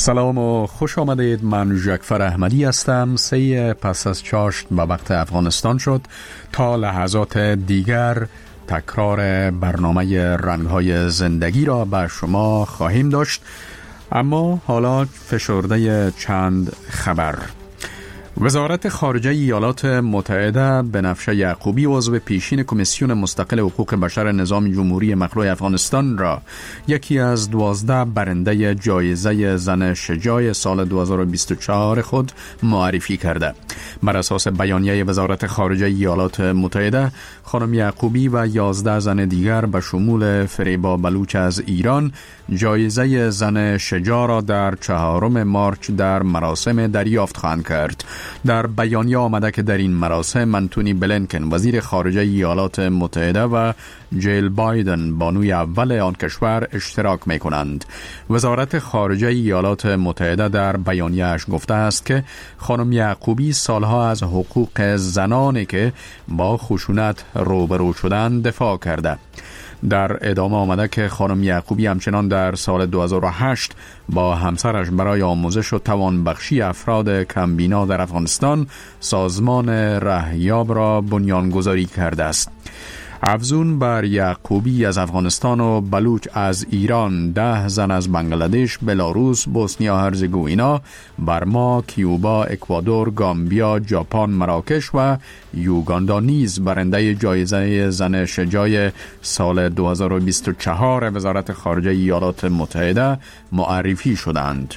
سلام و خوش آمدید. من جعفر احمدی هستم. 3 پس از چاشت به وقت افغانستان شد. تا لحظات دیگر تکرار برنامه رنگ‌های زندگی را به شما خواهیم داشت، اما حالا فشرده چند خبر. وزارت خارجه ایالات متحده بنفشه یعقوبی، عضو پیشین کمیسیون مستقل حقوق بشر نظام جمهوری مخلوع افغانستان را یکی از 12 برنده جایزه زن شجاع سال 2024 خود معرفی کرده. بر اساس بیانیه وزارت خارجه ایالات متحده، خانم یعقوبی و 11 زن دیگر به شمول فریبا بلوچ از ایران جایزه زن شجاع را در 4 مارچ در مراسم دریافت خواهند کرد. در بیانیه آمده که در این مراسم انتونی بلینکن وزیر خارجه ایالات متحده و جیل بایدن بانوی اول آن کشور اشتراک می کنند. وزارت خارجه ایالات متحده در بیانیه‌اش گفته است که خانم یعقوبی سالها از حقوق زنانی که با خشونت روبرو شدند دفاع کرده. در ادامه آمده که خانم یعقوبی همچنان در سال 2008 با همسرش برای آموزش و توانبخشی افراد کمبینا در افغانستان سازمان رهیاب را بنیانگذاری کرده است. افزون بر یعقوبی از افغانستان و بلوچ از ایران، 10 زن از بنگلادش، بلاروس، بوسنیا هرزگوینا، برما، کیوبا، اکوادور، گامبیا، ژاپن، مراکش و یوگاندا نیز برنده جایزه زن شجاع سال 2024 وزارت خارجه ایالات متحده معرفی شدند.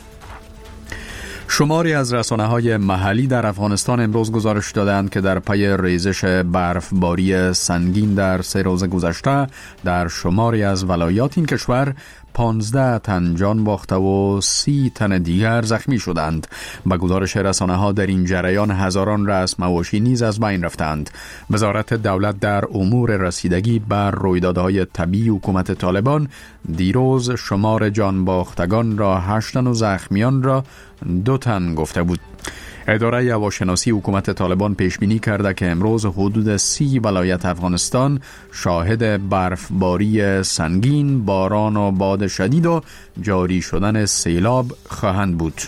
شماری از رسانه‌های محلی در افغانستان امروز گزارش دادند که در پی ریزش برفباری سنگین در 3 روز گذشته در شماری از ولایات این کشور 15 تن جان باخته و 30 تن دیگر زخمی شدند. به گزارش رسانه‌ها در این جریان هزاران رأس مواشی نیز از بین رفتند. وزارت دولت در امور رسیدگی بر رویدادهای طبیعی حکومت طالبان دیروز شمار جان باختگان را 8 تن و زخمیان را 2 تن گفته بود. اداره هواشناسی حکومت طالبان پیش بینی کرده که امروز حدود 30 ولایت افغانستان شاهد برفباری سنگین، باران و باد شدید و جاری شدن سیلاب خواهند بود.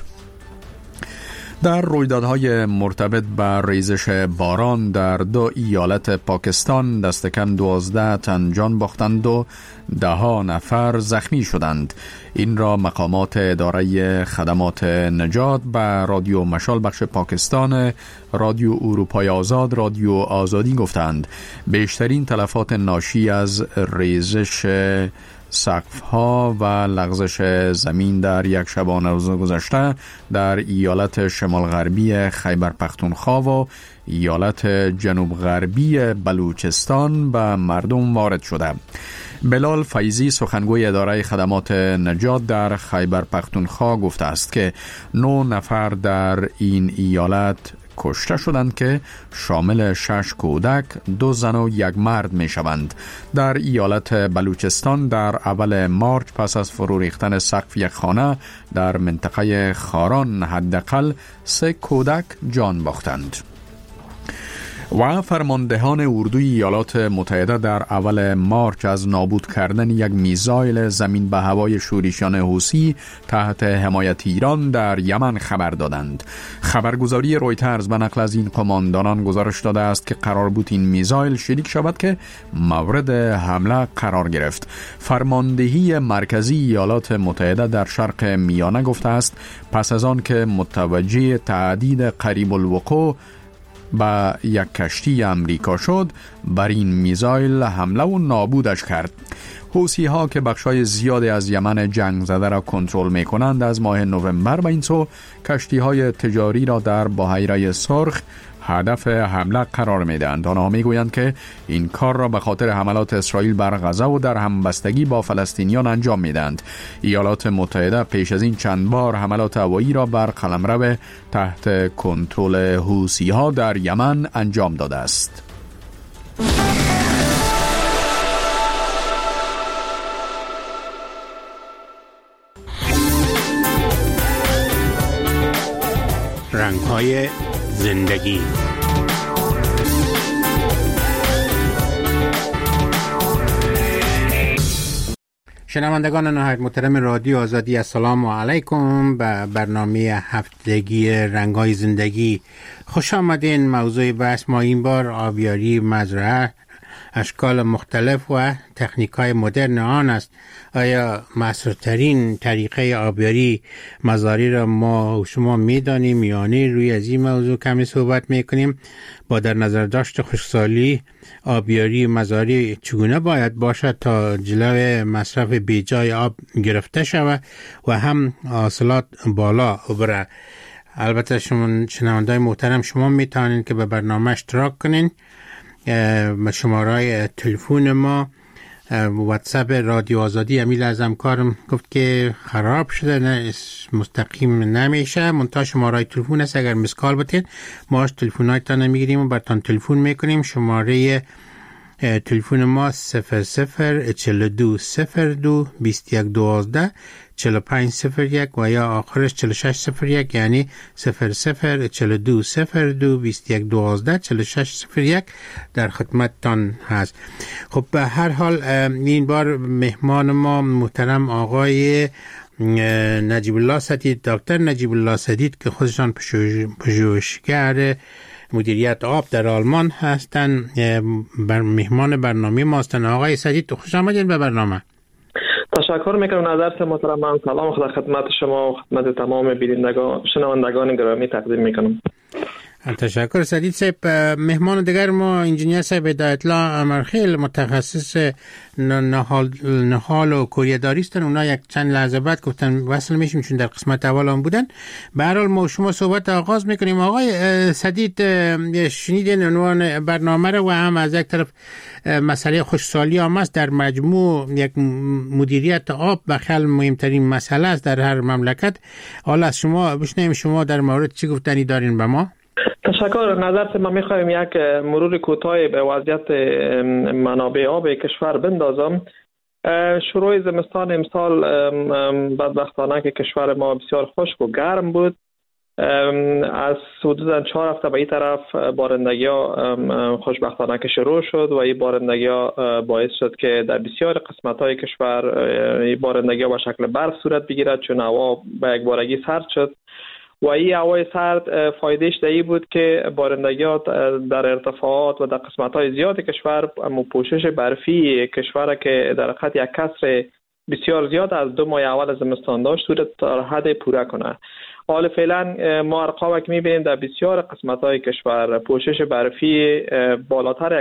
در رویدادهای مرتبط بر ریزش باران در 2 ایالت پاکستان دست کم 12 تن جان باختند و 10 نفر زخمی شدند. این را مقامات اداره خدمات نجات به رادیو مشال بخش پاکستان، رادیو اروپای آزاد، رادیو آزادی گفتند. بیشترین تلفات ناشی از ریزش سقف‌ها و لغزش زمین در یک شبانه روز گذشته در ایالت شمال غربی خیبر پختونخوا و ایالت جنوب غربی بلوچستان به مردم وارد شده. بلال فیضی سخنگوی اداره خدمات نجات در خیبر پختونخوا گفته است که 9 نفر در این ایالت کشته شدند که شامل 6 کودک، 2 زن و 1 مرد می شوند. در ایالت بلوچستان در اول مارچ پس از فرو ریختن سقف یک خانه در منطقه خاران حداقل 3 کودک جان باختند. و فرماندهان اردوی ایالات متحده در اول مارچ از نابود کردن یک میزایل زمین به هوای شورشیان حوثی تحت حمایت ایران در یمن خبر دادند. خبرگزاری رویترز به نقل از این قماندانان گزارش داده است که قرار بود این میزایل شلیک شود که مورد حمله قرار گرفت. فرماندهی مرکزی ایالات متحده در شرق میانه گفته است پس از آن که متوجه تهدید قریب الوقوع با یک کشتی امریکا شد، بر این میزایل حمله و نابودش کرد. حوثی ها که بخشای زیادی از یمن جنگ زده را کنترل می کنند از ماه نوامبر به این سو کشتی های تجاری را در بحیره سرخ هدف حمله قرار می دهند. آنها می گویند که این کار را به خاطر حملات اسرائیل بر غزه و در همبستگی با فلسطینیان انجام می دهند. ایالات متحده پیش از این چند بار حملات هوایی را بر قلمرو تحت کنترل حوثی ها در یمن انجام داده است. رنگ‌های زندگی. شنوندگان نهایت محترم رادیو آزادی، السلام علیکم. به برنامه هفتگی رنگ‌های زندگی خوش آمدین. موضوع بحث ما این بار آبیاری مزرعه، اشکال مختلف و تکنیک‌های مدرن آن است. آیا مؤثرترین طریقه آبیاری مزاری را ما و شما می‌دانیم یا نه؟ روی از این موضوع کمی صحبت می‌کنیم. با در نظر داشت خشکسالی آبیاری مزاری چگونه باید باشد تا جلوی مصرف بیجای آب گرفته شود و هم حاصلات بالا بره. البته شما شنونده‌های محترم، شما میتونید که به برنامه اشتراک کنین. شماره تلفن ما واتساپ رادیو آزادی. امیل از همکارم گفت که خراب شده، نه مستقیم نمیشه، منتها شماره تلفن است. اگر مسکال بتین ما تلفنایتان میگیریم و براتون تلفن میکنیم. شماره تلفن ما 0042022112 4501 و یا آخرش 4601، یعنی 0042022112 4601 در خدمتتان هست. خب به هر حال این بار مهمان ما محترم آقای نجیب الله سدید، دکتر نجیب الله سدید که خودشان پژوهشگر مدیریت آب در آلمان هستند، مهمان برنامه ما هستند. آقای سدید خوش آمدید به برنامه. تشکر میکنم نظرت محترم. سلام خدا خدمت شما و خدمت تمام بینندگان شنوندگان گرامی تقدیم میکنم. تشکر سدید صاحب. مهمان دیگر ما انجینیر صاحب هدایت الله امرخیل، متخصص نهال و کوریه‌داری هستند. اونا یک چند لحظه بعد گفتن وصل میشیم چون در قسمت اول هم بودن. به هر حال ما شما صحبت آغاز میکنیم. آقای سدید، شنیدین عنوان برنامه رو و هم از یک طرف مسئله خشکسالی هم است. در مجموع یک مدیریت آب بخل مهمترین مسئله است در هر مملکت. حالا از شما بشنویم شما در مورد چی گفتنی دارین به ما؟ تشکر. نظرت ما میخوایم یک مرور کوتاهی به وضعیت منابع آب کشور بندازم. شروع زمستان امسال بدبختانه که کشور ما بسیار خشک و گرم بود. از حدود 4 هفته به این طرف بارندگی ها خوشبختانه که شروع شد و این بارندگی ها باعث شد که در بسیار قسمت های کشور این بارندگی ها به شکل برف صورت بگیرد، چون هوا به یک بارگی سرد شد. و این هوای سرد فایدهش دهی بود که بارندگیات در ارتفاعات و در قسمت‌های زیاد کشور پوشش برفی کشور که در حقیقت یک کسر بسیار زیاد از 2 ماه اول زمستان داشت صورت تا حد پوره کنه. حال فعلا ما ارقام که می‌بینیم در بسیار قسمت‌های کشور پوشش برفی بالاتر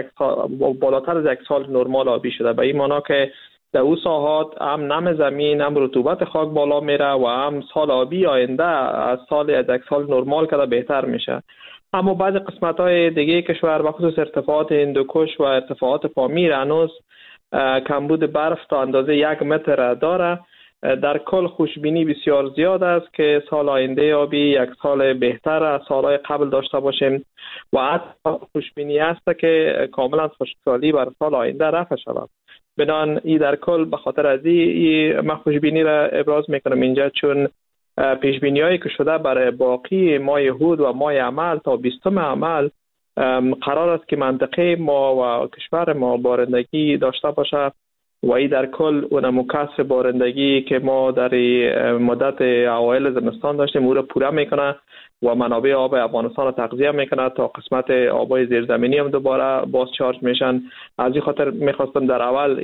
از یک سال نرمال آبی شده. به این معنی که در او ساحات هم نم زمین هم رطوبت خاک بالا میره و هم سال آبی آینده از یک سال نرمال کده بهتر میشه. اما بعض قسمت‌های دیگه کشور بخصوص ارتفاعات هندوکش و ارتفاعات پامیر هنوز کمبود برف تا اندازه 1 متر داره. در کل خوشبینی بسیار زیاد است که سال آینده آبی یک سال بهتر از سالهای قبل داشته باشیم و حتی خوشبینی است که کاملا خشکسالی بر سال آینده رفع شود. بنان ای در کل به خاطر از من خوشبینی را ابراز میکنم اینجا، چون پیشبینی هایی که شده برای باقی ماه هود و ماه عمل تا 20 عمل قرار است که منطقه ما و کشور ما بارندگی داشته باشه و ای در کل اون مکث بارندگی که ما در مدت اوایل زمستان داشتیم او را پوره میکنه و منابع آب افغانستان را تغذیه میکنه تا قسمت آبای زیرزمینی هم دوباره باز چارج میشن. از این خاطر میخواستم در اول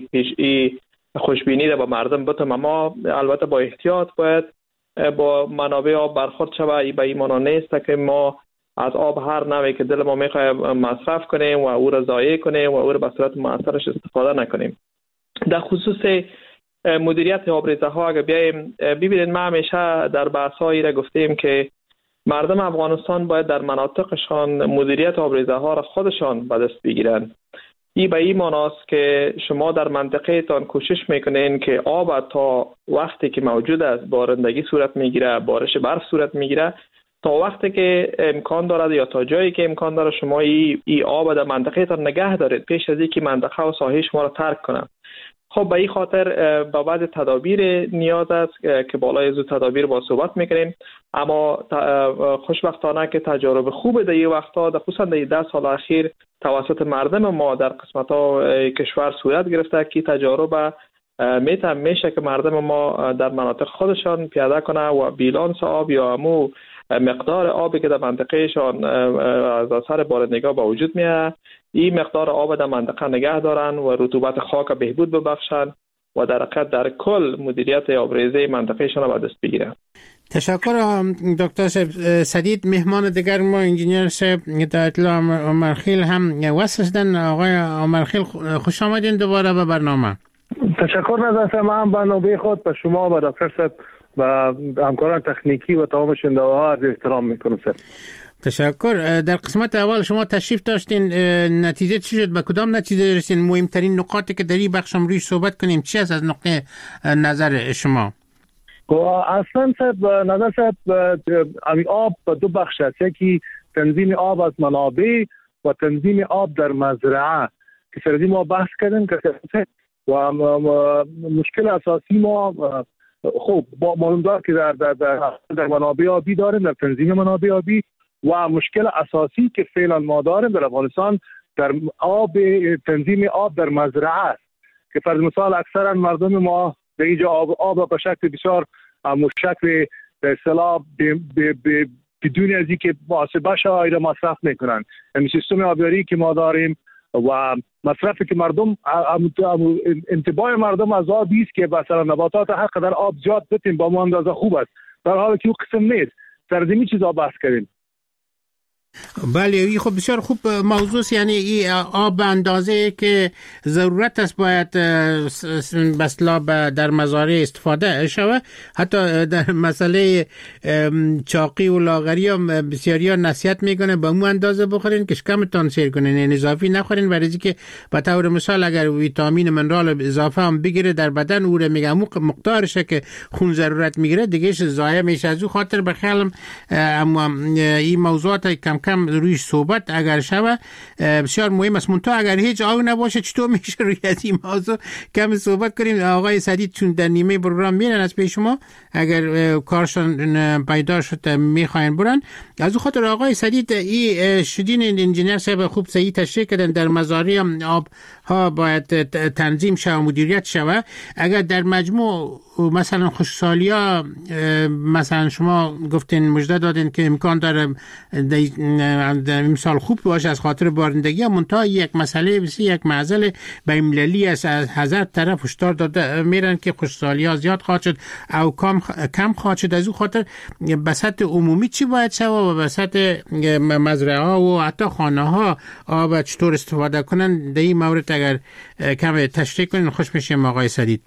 ای خوشبینی را با مردم بتم، اما البته با احتیاط باید با منابع آب برخورد شود. ای به این معنی نیست که ما از آب هر نوعی که دل ما میخواد مصرف کنیم و او را ضایع کنیم و او را به صورت مؤثرش استفاده نکنیم. در خصوص مدیریت آبریزه ها اگر بیایم ببینید، ما همیشه در بحث هایی را گفتیم که مردم افغانستان باید در مناطقشان مدیریت آبریزه ها را خودشان به دست بگیرند. این به این معنی است که شما در منطقه تان کوشش میکنین که آب تا وقتی که موجود است بارندگی صورت میگیره، بارش برف صورت میگیره، تا وقتی که امکان دارد یا تا جایی که امکان داره شما این آب در منطقه تان نگه دارید پیش از اینکه منطقه و ساحه شما را ترک کنند. خب به این خاطر با بعض تدابیر نیاز است که بالای از تدابیر با صحبت میکنیم، اما خوشبختانه که تجارب خوب در این وقتا خصوصا در 10 سال اخیر توسط مردم ما در قسمت‌ها کشور صورت گرفته که تجارب میشه که مردم ما در مناطق خودشان پیاده کنه و بیلانس آب یا همو مقدار آبی که در منطقهشان از اثر بارندگی به وجود میاد، این مقدار آب در منطقه نگه دارن و رطوبت خاک بهبود ببخشن و در حقیقت در کل مدیریت آبریزی منطقهشان را به دست بگیرن. تشکر دکتر سدید. مهمان دیگر ما انجینیر صاحب در اطلاع عمرخیل هم وصل شدن. آقای عمرخیل خوش آمدین دوباره به برنامه. تشکر نظر من برنامه خود به شما و دکتر صاحب و همکاران تکنیکی و تمام شنونده‌ها عرض احترام میکنم. تشکر. در قسمت اول شما تشریف داشتین، نتیجه چی شد؟ به کدام نتیجه رسیدین؟ مهمترین نقاطی که در این بخشم روی صحبت کنیم چی است از نقطه نظر شما؟ اصلا صاحب نظر صاحب آب دو بخش است، یکی تنظیم آب از منابع و تنظیم آب در مزرعه که سر ما بحث کردیم که و مشکل اساسی ما خب معلوم دار که در منابع آبی داریم، در تنظیم منابع آبی، و مشکل اساسی که فعلا ما داریم در افغانستان در تنظیم آب در مزرعه است که فرض مثال اکثرا مردم ما در اینجا آب به شکل بسیار مشکل به اصطلاح بدون از اینکه محاسبه شده مصرف میکنن. یعنی سیستم آبیاری که ما داریم و مصرفی که مردم انتباه مردم از آب است که مثلا نباتات هر قدر آب زیاد بتیم با ما اندازه خوب است، در حالی که او قسم نیست. سرزمین چیزا بحث کردیم. بله، این خب بسیار خوب موضوع است. یعنی این آب به اندازه که ضرورت است باید بسلا در مزارع استفاده شود. حتی در مسئله چاقی و لاغری هم بسیاری ها نصیحت میکنه با اون اندازه بخورین که کمتان سیر کنین، یعنی اضافی نخورین، برای که به طور مثال اگر ویتامین منرال اضافه هم بگیره در بدن او رو میگه مقدارش که خون ضرورت میگیره دیگه ضایع میشه. از اون خاطر بخیالم این موضوعات کم رویش صحبت اگر شود بسیار مهم است. منتها اگر هیچ آب نباشه چطور میشه روی این موضوع کم صحبت کنیم؟ آقای سدید چون در نیمه پروگرام میرن از پیش شما، اگر کارشون پیدا شد میخواین برن. از اون خاطر آقای سدید این شدین انجینیر صاحب خوب صحیح تشریح کردن در مزارع آب ها باید تنظیم شود و مدیریت شود. اگر در مجموع مثلا خشکسالی‌ها مثلا شما گفتین مژده دادین که امکان داره مثال خوب باشه از خاطر بارندگی، منتها یک مسئله یک معضل بین‌المللی است. از هزار طرف هشدار داده میرن که خشکسالی‌ها زیاد خواهد شد او کم خواهد شد. از اون خاطر به سطح عمومی چی باید شود و به سطح مزرعه‌ها و حتی خانه‌ها آب چطور استفاده کنن؟ در این مورد اگر کم تشریح کنین خوش میشیم آقای سدید.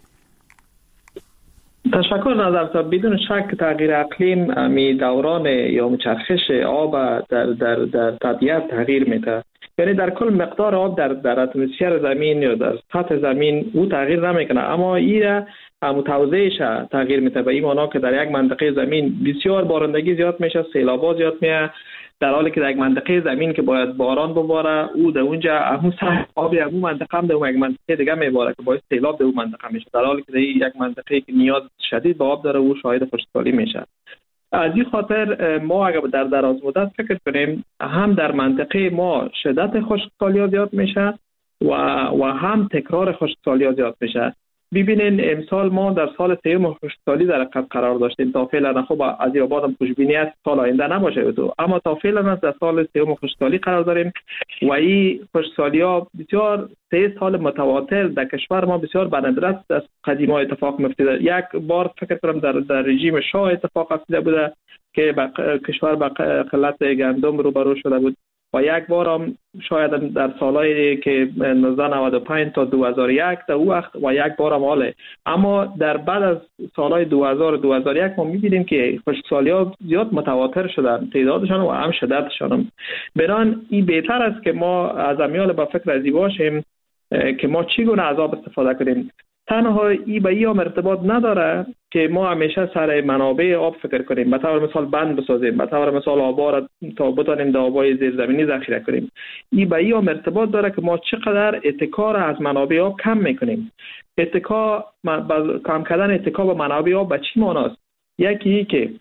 تشکر نظر. بدون شک تغییر اقلیم می دوران یا مچرخش آب در طبیعت تغییر میده. یعنی در کل مقدار آب در اتمسفر زمین یا در سطح زمین او تغییر نمیکنه، اما این متوازیش تغییر میده. به این معنی که در یک منطقه زمین بسیار بارندگی زیاد میشه، سیلاب‌ها زیاد میاد، در حالی که در یک منطقه زمین که باید باران بباره او در اونجا همون آب همون منطقه هم در یک منطقه دیگه میباره که باعث سیلاب در اون منطقه میشه، در حالی که در یک منطقه که نیاز شدید به آب داره او شاهد خشکسالی میشه. از این خاطر ما اگر در دراز مدت فکر کنیم هم در منطقه ما شدت خشکسالی زیاد میشه و هم تکرار خشکسالی زیاد میشه. ببینین امسال ما در سال سیوم خشکسالی در قرار داشتیم. تا فعلا خب از این بعدم خوشبینی است سال آینده نباشه تو، اما تا فعلا در سال سیوم خشکسالی قرار داریم و این خشکسالی‌ها بسیار 3 سال متواتر در کشور ما بسیار بندرست از قدیما اتفاق می‌افتاد. یک بار فکر کنم در رژیم شاه اتفاق افتاده بوده که کشور با قلت گندم روبرو شده بود و یک بار هم شاید در سالایی که 1995 تا 2001 در او وقت و یک بار هم حاله. اما در بعد از سالهای 2000 و 2001 ما می‌بینیم که خشکسالی‌ها زیاد متواتر شدن، تعدادشان و هم شدتشان. بران این بهتر است که ما از امیال با فکر ازی باشیم که ما چگونه از آب استفاده کنیم. تنها ای به ای هم ارتباط نداره که ما همیشه سر منابع آب فکر کنیم، به طور مثال بند بسازیم، به طور مثال آبا را تا بتانیم در آبای زیرزمینی ذخیره کنیم. ای به ای هم ارتباط داره که ما چقدر اتکا را از منابع آب کم میکنیم. کم کردن اتکا به منابع آب به چی معناست؟ یکی که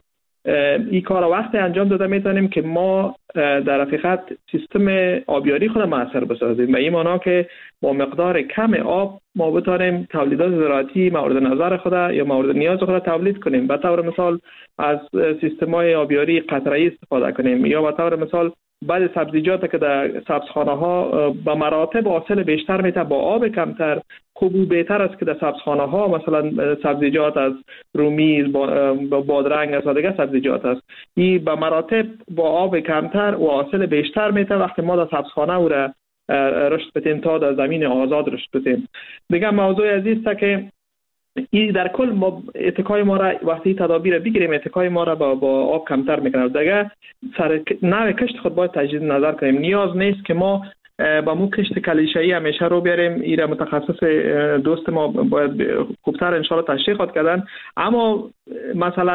این کار وقتی انجام داده میتونیم که ما در حقیقت سیستم آبیاری خود موثر بسازیم، و این معنی که با مقدار کم آب ما بتونیم تولیدات زراعتی مورد نظر خود یا مورد نیاز خود تولید کنیم. به طور مثال از سیستم‌های آبیاری قطره‌ای استفاده کنیم، یا به طور مثال بعض سبزیجات که در سبزخانه ها به مراتب حاصل بیشتر میده با آب کمتر، خوب بهتر است که در سبزخانه ها مثلا سبزیجات از رومی، بادرنگ از دیگه سبزیجات است، این به مراتب با آب کمتر و حاصل بیشتر میده وقتی ما در سبزخانه او را رشد بدیم تا در زمین آزاد رشد بدیم. دیگه موضوع عزیز است که این در کل ما اتکای ما را وقتی تدابیر بگیریم اتکای ما را با آب کمتر میکنه. دیگه سر نوع کشت خود باید تجدید نظر کنیم. نیاز نیست که ما با مو کشت کلیشه‌ای همیشه رو بیاریم. این متخصص دوست ما باید خوبتر انشالله تشریح خود کردن. اما مثلا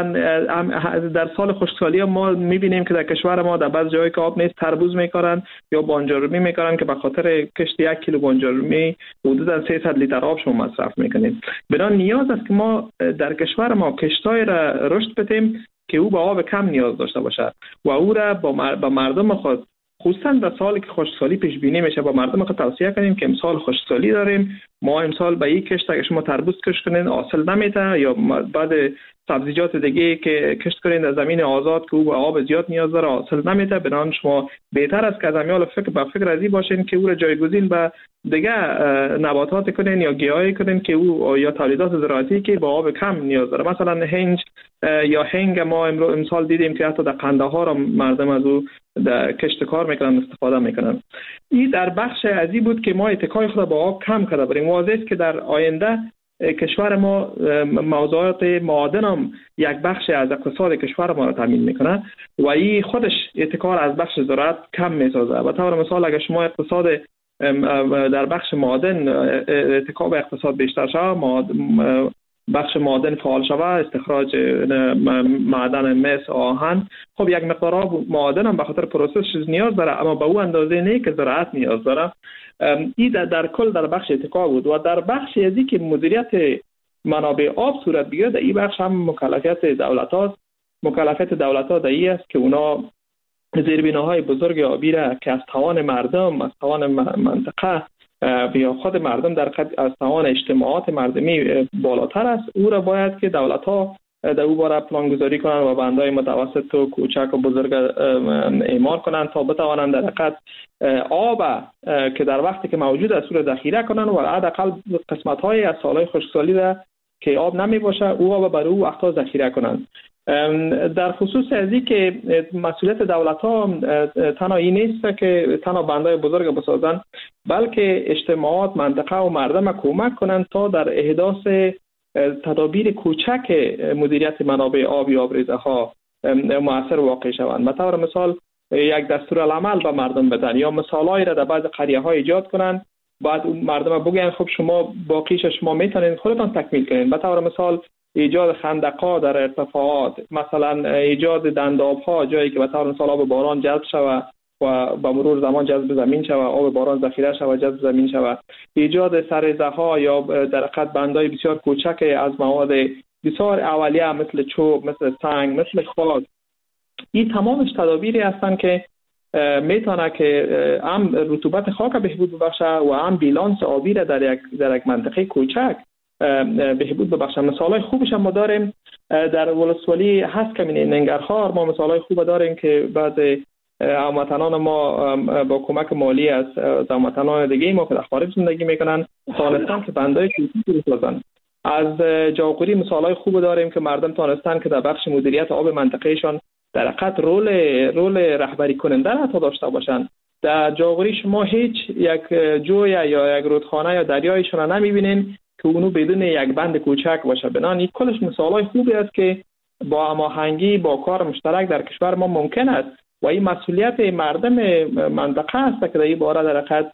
در سال خشکسالی ما میبینیم که در کشور ما در بعض جایی که آب نیست تربوز میکارن یا بانجارومی میکارن که به خاطر کشت 1 کیلو بانجارومی حدودا 300 لیتر آب شما مصرف میکنید. بنابر نیاز است که ما در کشور ما کشتای را رشد بدیم که او به آب کم نیاز داشته باشه و او را با مردم خود، خصوصا در سالی که خشکسالی پیش بینی میشه، با مردم خود توصیه کنیم که امسال خشکسالی داریم، ما امسال به این کشت اگه شما تربوز کشت کنین حاصل نمیده، یا بعد سبزیجات دیگه که کشت کنین در زمین آزاد که او به آب زیاد نیاز داره حاصل نمیده. بنابراین شما بهتر است که از امیال فکر ازی باشین که او را جایگزین به دیگه نباتات کنین یا گیاهی کنین که او یا تولیدات زراعتی که با آب کم نیاز داره. مثلا هنج یا هنگ ما امسال دیدیم که حتی در قندهار مردم از او در کشت کار میکنن، استفاده میکنن. این در بخش ازی بود که ما اتکای خود با آب کم کرده بریم. واضح است که در آینده کشور ما موضوعات معادن هم یک بخش از اقتصاد کشور ما را تامین میکنه و این خودش اتکار از بخش زراعت کم میسازه. و طور مثال اگر شما اقتصاد در بخش معادن اتکا به اقتصاد بیشتر شود، بخش معادن فعال شود، استخراج معدن مس، آهن، خب یک مقدار آب معادن هم به خاطر پروسس نیاز داره، اما به او اندازه نه که زراعت نیاز داره. این در کل در بخش اتکا بود. و در بخش ازی که مدیریت منابع آب صورت بگیره، در این بخش هم مکلفیت دولت هاست. مکلفیت دولت ها در این است که اونا زیربناهای بزرگ آبی را که از توان مردم، از توان منطقه یا خود مردم در از توان اجتماعات مردمی بالاتر است، او را باید که دولت ها در او باره پلان گذاری کنند و بندهای متوسط و کوچک و بزرگ اعمار کنند تا بتوانند در حقیقت آب که در وقتی که موجود است او را ذخیره کنند و حداقل قسمت های از سالهای خشکسالی را که آب نمی باشه او آب برای او وقتا ذخیره کنند. در خصوص ازی که مسئولیت دولت ها تنها این نیست که تنها بندهای بزرگ بسازن، بلکه اجتماعات، منطقه و مردم کمک کنند تا در احداث تدابیر کوچک مدیریت منابع آب یا آبریزه ها مؤثر واقع شوند. به طور مثال یک دستورالعمل به مردم بدن یا مثالایی را در بعض قریه ها ایجاد کنند، بعد مردم بگن خب شما باقیش شما میتونید خودتان تکمیل کنید. به طور مثال ایجاد خندق‌ها در ارتفاعات، مثلا ایجاد دنداب‌ها جایی که به طور مثال آب باران جذب شود و با مرور زمان جذب زمین شود، آب باران ذخیره شود جذب زمین شود، ایجاد سرزه‌ها یا در حقیقت بندهای بسیار کوچک از مواد بسیار اولیه مثل چوب، مثل سنگ، مثل خاک. این تمامش تدابیری هستند که میتونه که هم رطوبت خاک بهبود ببخشه و هم بیلانس آبی را در یک منطقه کوچک بهبود ببخشه. مثالای خوبش هم ما داریم در ولسوالی هست کمینه ننگرهار. ما مثالای خوب داریم که بعض هموطنان ما با کمک مالی از هموطنان دیگه ما که در خارج زندگی میکنن تانستن که بندهای کوچیکی بسازن. از جاغوری مثالای خوب داریم که مردم تانستن که در بخش مدیریت آب منطقهشان در حقیقت رول رهبری کننده را داشته باشند. در جاغوری شما هیچ یک جوی یا یک رودخانه یا دریایشون نمیبینین که اونو بدون یک بند کوچک باشه. بنابراین این کلش مثالای خوبی است که با هماهنگی با کار مشترک در کشور ما ممکن است و این مسئولیت مردم منطقه است که در این باره در حقیقت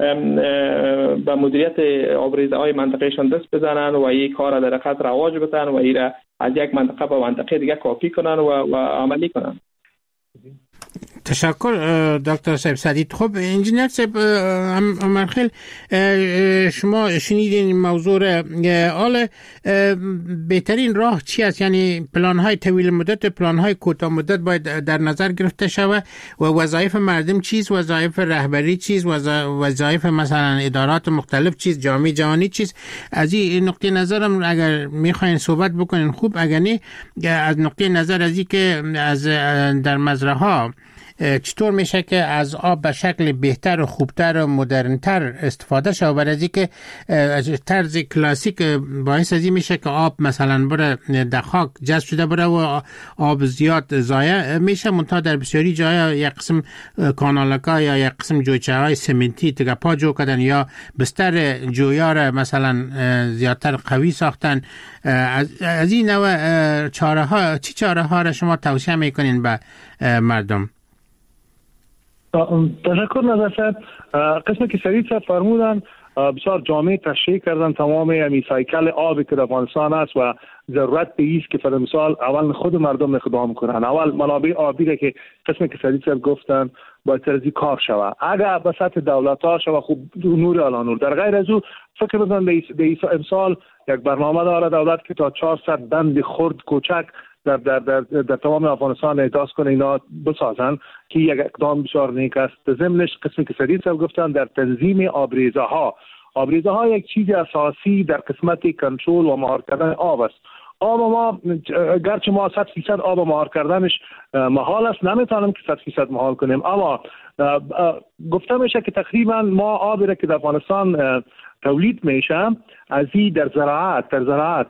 به مدیریت آبریزه های منطقهشان دست بزنن و این کار در حقیقت رواج بدن و این را از یک منطقه به منطقه دیگه کاپی کنن و عملی کنن. تشکر دکتر صاحب سدید. خب انجینر صاحب عمرخیل، شما شنیدین این موضوع را. حالا بهترین راه چی است؟ یعنی پلان های طویل مدت، پلان های کوتاه مدت باید در نظر گرفته شود و وظایف مردم چیز، وظایف رهبری چیز، وظایف مثلا ادارات مختلف چیز، جامعه جهانی چیز. از این نقطه نظرم اگر میخواین صحبت بکنین خوب، اگر نه از نقطه نظر از این که از در مزرعه ها چطور میشه که از آب به شکل بهتر و خوبتر و مدرنتر استفاده شود، برای از که طرز کلاسیک باعث از این میشه که آب مثلا بره در خاک جذب شده بره و آب زیاد ضایع میشه، منتها در بسیاری جاها یک قسم کانالکا یا یک قسم جویچه های سمنتی تگپا جو کردن یا بستر جویار مثلا زیادتر قوی ساختن. از این نوع چاره ها، چی چاره ها را شما توصیه میکنین به مردم؟ تشکر نظر صاحب. قسمی که سعید صاحب فرمودن بسیار جامع تشریح کردن تمام امی سایکل آبی که در افغانستان است و ضرورت به ایست که فرض مثال اول خود مردم اقدام کنن. اول منابع آبی را که قسمی که سعید صاحب گفتن باید ترزی کار شود. اگر به سطح دولت ها شود خوب نور علا نور. در غیر از او فکر بزن به امسال یک برنامه داره دولت که تا 400 بند خرد کوچک در تمام افغانستان احداث کنه، اینا بسازن که یک اقدام بسیار نیک است. ضمنش قسمی که سعید صاحب گفتن در تنظیم آبریزه ها یک چیز اساسی در قسمت کنترل و مهار کردن آب است. آب ما گرچه ما 100% آب مهار کردنش محال است، نمیتونیم که 100% مهار کنیم، اما گفته میشه که تقریبا ما آبی را که در افغانستان تولید میشه از این در زراعت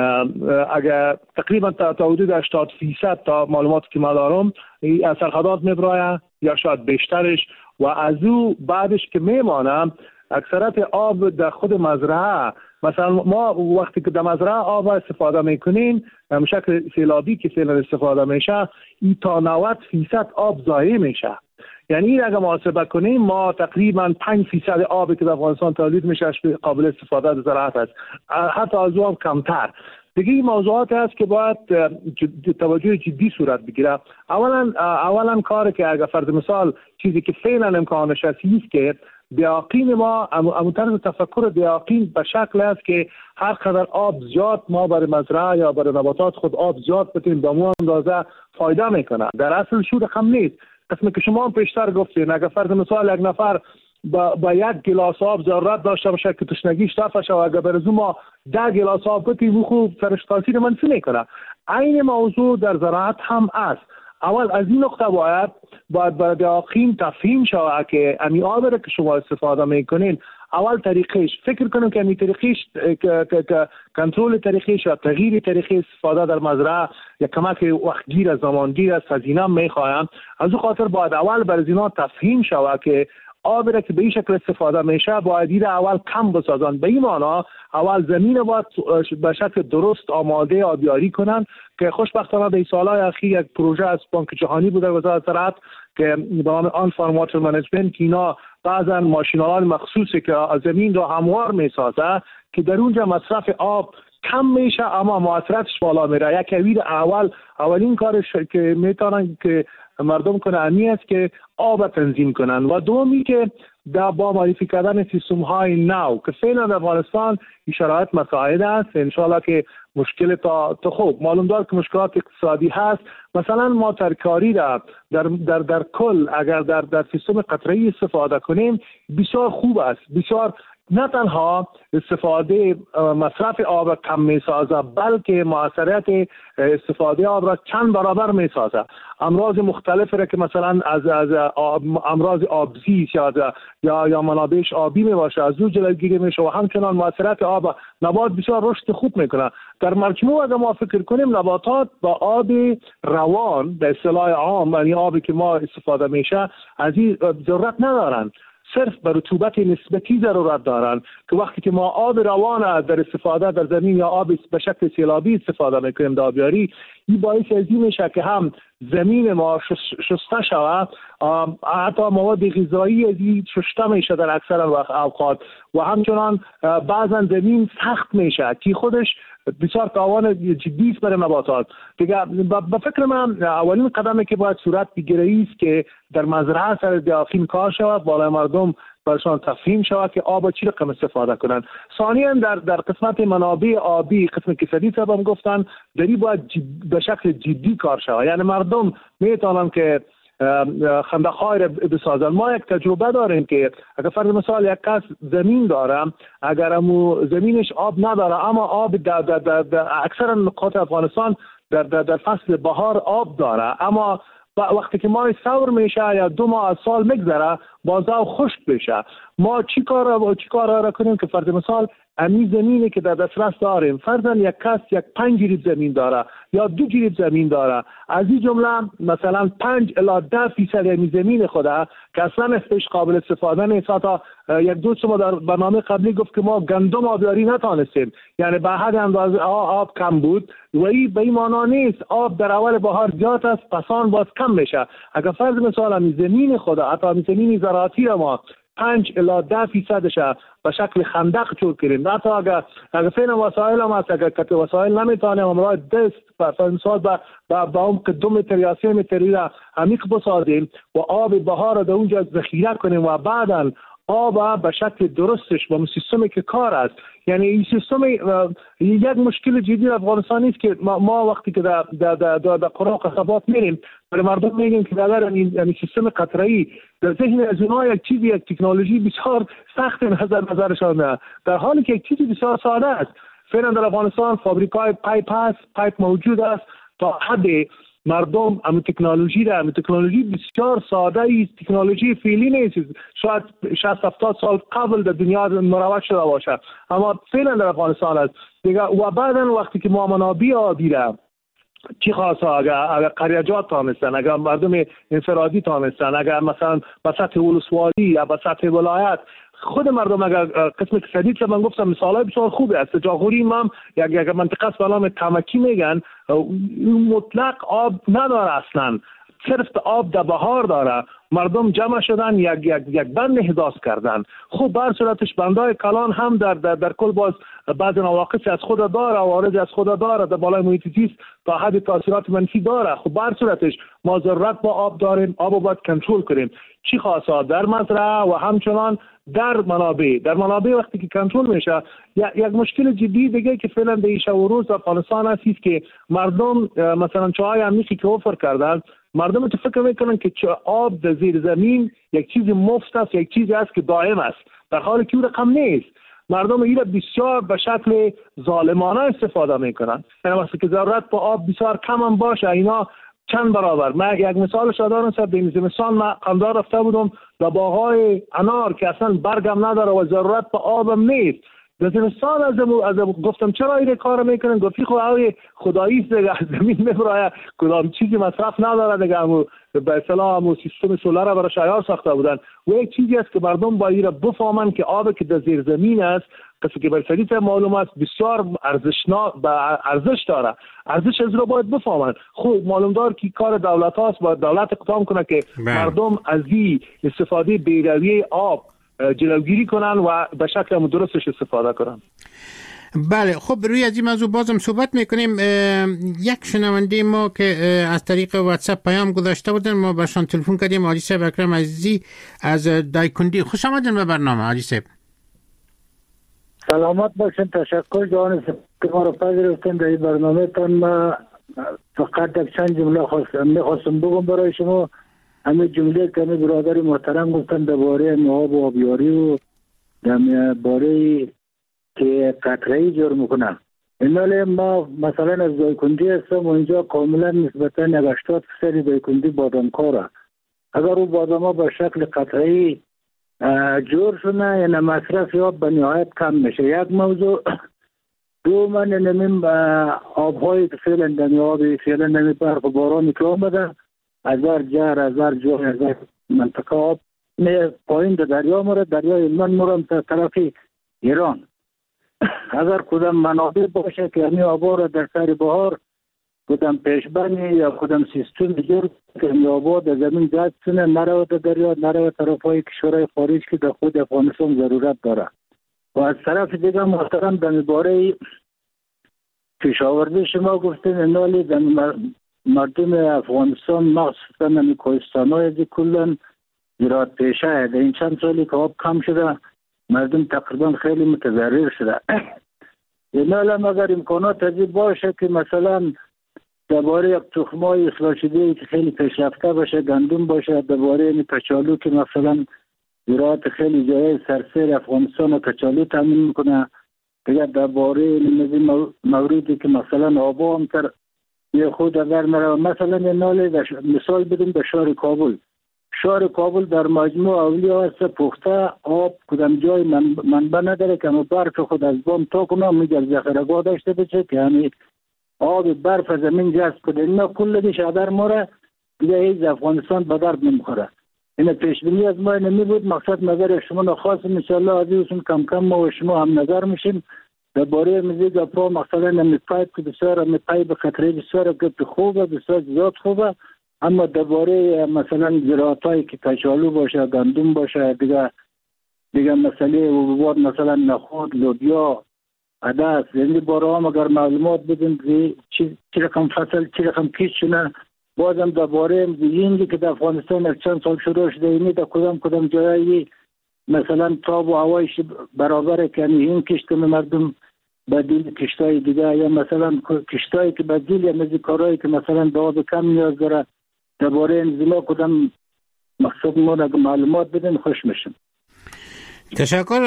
اگر تقریبا تا حدود 80% تا معلوماتی که ما دارم از سرخدات میبراید یا شاید بیشترش، و از او بعدش که میمانم اکثرت آب در خود مزرعه. مثلا ما وقتی که در مزرعه آب استفاده میکنیم شکل سیلابی که فعلا استفاده میشه، این تا 90% آب ضایع میشه. یعنی این اگر محاسبه کنیم ما تقریبا 5% آبی که در افغانستان تولید میشه قابل استفاده در زراعت است، حتی از اون کمتر. دیگه این موضوعات است که باید توجه جدی صورت بگیره. اولا کاری که اگر فرض مثال چیزی که فعلا امکانش است که دیاقین ما طرز تفکر دیاقین به شکل است که هر قدر آب زیاد ما برای مزرعه یا برای نباتات خود آب زیاد بتیم به اون اندازه فایده میکنه. در اصل شور هم نیست. قسمی که شما هم پیشتر گفتین اگر فرض مثال یک نفر با یک گلاس آب ضرورت داشته باشه که تشنگیش رفع شه و اگر برزو ما 10 گلاس آب بتیم خوب سرش تاثیر منفی میکنه. این موضوع در زراعت هم است. اول از این نقطه باید برای دیاقین تفهیم شود که امی آب را که شما استفاده میکنین اول طریقش فکر کنیم که امی طریقش کنترل طریقش یا تغییر طریقه استفاده در مزرعه یا کمک وقتگیر از زمانگیر از هزینه میخوایم. از او خاطر باید اول برای اینا تفهیم شود که آب را که به این شکل استفاده میشه باید این اول کم بسازن. به این معنا اول زمین باید به شکل درست آماده آبیاری کنن که خوشبختانه در سالهای اخیر یک پروژه از بانک جهانی بوده وزارت زراعت که به نام آن فارم واتر منیجمنت که اینا بعضا ماشین‌آلات مخصوصی که زمین را هموار میسازه که در اونجا مصرف آب کم میشه اما مؤثریتش بالا میره. یک اولین کارش که میتونن که مردم کنه امی است که آب تنظیم کنن و دومی که با معرفی کردن سیستم های نو که فعلا در افغانستان این شرایط مساعد است. انشالله که مشکل تا خوب معلوم دار که مشکلات اقتصادی هست. مثلا ما ترکاری را در کل اگر در سیستم قطره‌ای استفاده کنیم بسیار خوب است. بسیار نه تنها استفاده مصرف آب کم میسازه بلکه مؤثریت استفاده آب را چند برابر میسازه. امراض مختلفی را که مثلا از امراض آبزیست یا منابعش آبی میباشه از او جلوگیری میشه و همچنان مؤثریت آب نبات بسیار رشد خوب میکنه. در مجموع اگر ما فکر کنیم نباتات با آب روان به اصطلاح عام یعنی آبی که ما استفاده میشه از این ضرورت ندارن، صرف بر رطوبت نسبتی ضرورت دارن که وقتی که ما آب روان در استفاده در زمین یا آب به شکل سیلابی استفاده میکنیم در آبیاری این باعث ازی میشه که هم زمین ما شسته شود، حتی مواد غذایی از این شسته میشه در اکثر اوقات، و همچنان بعضا زمین سخت میشه که خودش بسیار تاوان جدی است برای نباتات. دیگه به فکر من اولین قدمی که باید صورت بگیره است که در مزرعه سر داخل کار شود، بالای مردم برشان تفهیم شود که آب چی رقم استفاده کنند. ثانیاً در قسمت منابع آبی، قسم کسری هم گفتن دری باید به شکل جدی کار شود، یعنی مردم میتونن که خندق‌های را بسازن. ما یک تجربه داریم که اگر فرض مثال یک کس زمین داره، اگر امو زمینش آب نداره اما آب در اکثر نقاط افغانستان در فصل بهار آب داره، اما وقتی که ماه سور میشه یا 2 ماه از سال میگذره بازا خشک بشه، ما چی کار را کنیم که فرض مثال امی زمینی که در دسترس داریم، فرضاً یک کس 5 جریب زمین داره یا 2 جریب زمین داره، از این جمله مثلا 5 الی 10% امی زمین خوده که اصلا استش قابل استفاده نیست. تا یک دوست ما در برنامه قبلی گفت که ما گندم آبیاری نتانستیم، یعنی به حد اندازه آب کم بود و این به این معنا نیست آب در اول بهار زیاد است پسان باز کم میشه. اگر فرض مثال امی زمین خوده، حتی امی زمین زراعتی را ما 5 الی 10% به شکل خندق جور کردیم، حتی اگر فین وسایل هم هست، اگر کت وسایل نمیتونیم امراه دست مثال با اون که 2 متر یا 3 متری را عمیق بسازیم و آب بهار را در اونجا ذخیره کنیم و بعدا آب به شکل درستش با سیستمی که کار است. یعنی این سیستم یک مشکل جدی در افغانستان است که ما وقتی که در قرى و قصبات میریم برای مردم میگیم که اگر این سیستم قطره‌ای در ذهن از اونها یک تکنولوژی بسیار سخت نظرشان، در حالی که یک چیزی بسیار ساده است. فعلا در افغانستان فابریکای پایپ موجود است تا حد مردم هم تکنولوژی بسیار ساده است، تکنولوژی فعلی نیست، شاید 60-70 سال قبل در دنیا مروج شده باشه اما فعلا در افغانستان است دیگه. و بعدا وقتی که ما منابع آبی را چی خاصه اگر قریجات تانستن، اگر مردم انفرادی تانستن، اگر مثلا به سطح ولسوالی یا به سطح ولایت خود مردم اگر قسم اقتصادی که من گفتم مثالای بسیار خوبه است. جاغوری هم یک منطقه است به نام تمکی میگن، مطلق آب نداره، اصلا صرف آب در بهار داره. مردم جمع شدن یک بند احداث کردن. خب بر صورتش بندای کلان هم در کل باز بعض نواقص از خود داره، عوارض از خود داره، در بالای محیط زیست تا حد تاثیرات منفی داره. خب بر صورتش ما ضرورت با آب داریم، آب رو باید کنترل کنیم، چی خاصه در مزرعه و همچنان در منابع وقتی که کنترل میشه. یک مشکل جدی دیگه که فعلا به ایش و روز افغانستان هست که مردم مثلا چاهای عمیقی که اوفر کردن، مردم تو فکر میکنن که آب در زیر زمین یک چیز مفت است، یک چیزی است که دائم است، در حالی که اون رقم نیست. مردم اینا بسیار به شکل ظالمانه استفاده میکنن، یعنی وقتی که ضرورت با آب بسیار کم هم باشه اینا چند برابر. من یک مثال شدارم سر به زمستان من قندار رفته بودم در باغ‌های انار که اصلا برگم نداره و ضرورت با آبم نیست. در زمستان از گفتم چرا این کار میکنن؟ گفتی خب خدایی است دیگه، زمین میبره کدام چیزی مصرف نداره دیگه، به اصطلاح سیستم سولار برای شیار ساخته بودن. و یک چیزی است که مردم باید بفهمن که آب که در زیر زمین است کسی که برسلیت معلوم است بسیار ارزش داره، ارزش از رو باید بفهمن. خب معلوم دار که کار دولت هاست، باید دولت اقدام کنه که مردم از این استفاده بی‌رویه آب جلوگیری کنن و به شکل درستش استفاده کنن. بله، خب روی از این موضوع بازم صحبت میکنیم. یک شنونده ما که از طریق واتساپ پیام گذاشته بودن ما بهشان تلفن کردیم، حاجی صاحب اکرم عزیزی از دایکندی. خوش آمدین به برنامه حاجی صاحب. سلامت باشین، تشکر جان که ما رو پذیرفتین در این برنامه تان. ما فقط یک چند جمله میخواستم بگم برای شما. همه جمله که همه برادر محترم گفتن درباره آب و آبیاری و درباره که قطره‌ای جور میکنن. ایناله ما مثلا از دایکندی هستم و اینجا کاملا نسبتا 80% دایکندی بادامکاره. اگر او بادام ها به شکل قطره‌ای جور شونه یعنی مصرف آب به نهایت کم میشه. یک موضوع. دو، من نمیم آبهایی که فعلا دمی آبی فعلا نمی برف و بارانی که آمده هزار جهر، هزار جوه، هزار منطقه آب نه پایین در دریا مورد، دریای من مورم تا طرفی ایران. اگر کدام منابع باشه که همی آبا را در سر بهار کدام پیشبانی یا کدام سیستم جور که آباد در زمین جذب کنه نرو در دریا نرو طرفای کشورهای خارج که در خود افغانستان ضرورت داره. و از طرف دیگه محترم در باره کشاورزی شما گفتین انالی در مردم افغانستان مخصوصا در کوهستان‌های از کلن زراعت پیشه در این چند سالی که آب کم شده مردم تقریبا خیلی متضرر شده. انالی هم اگر امکانات ازی باشه که مثلا درباره یک تخمای اصلاح شده که خیلی پیشرفته باشه گندم باشه درباره کچالو که مثلا زراعت خیلی جای سرسیر افغانستان کچالو تامین میکنه دیگه درباره موردی که مثلا آبا هم تر یه خود اگر نره مثلا مثال بدیم به شهر کابل در مجموع اولیا هست پخته آب کدام جای منبع نداره که برف خود از بام تا کنه میگر ذخیره‌گاه داشته باشه که همین آب برف زمین جذب کنه اینا کل شادر ماره دیگه هیچ افغانستان به درد نمیخوره. این پیشبینی از ما نمی بود. مقصد نظر شما خواستم انشالله عزیزون کم کم ما و شما هم نظر میشیم درباره مزید اپا مثلا نمی پایپ که بسیار نمی پایپ خطری بسیار که خوبه بسیار زیاد خوبه اما درباره مثلا زراعتایی که کچالو باشه گندم باشه دیگه مسئله حبوبات مثلا نخود لوبیا عدس یعنی باره هم اگر معلومات بدیم چی رقم فصل چی رقم کیش شونه بازم درباره اینجی که در افغانستان چند سال شروع شده اینی در کدام جایی مثلا تاب و هوایش برابره که این کشت مردم بدیل کشتای دیگه یا مثلا کشتایی که بدیل یا مزی کارهایی که مثلا داد کم نیاز داره درباره انزیما کدام مقصد ما اگر معلومات بدیم خوش میشم. تشکر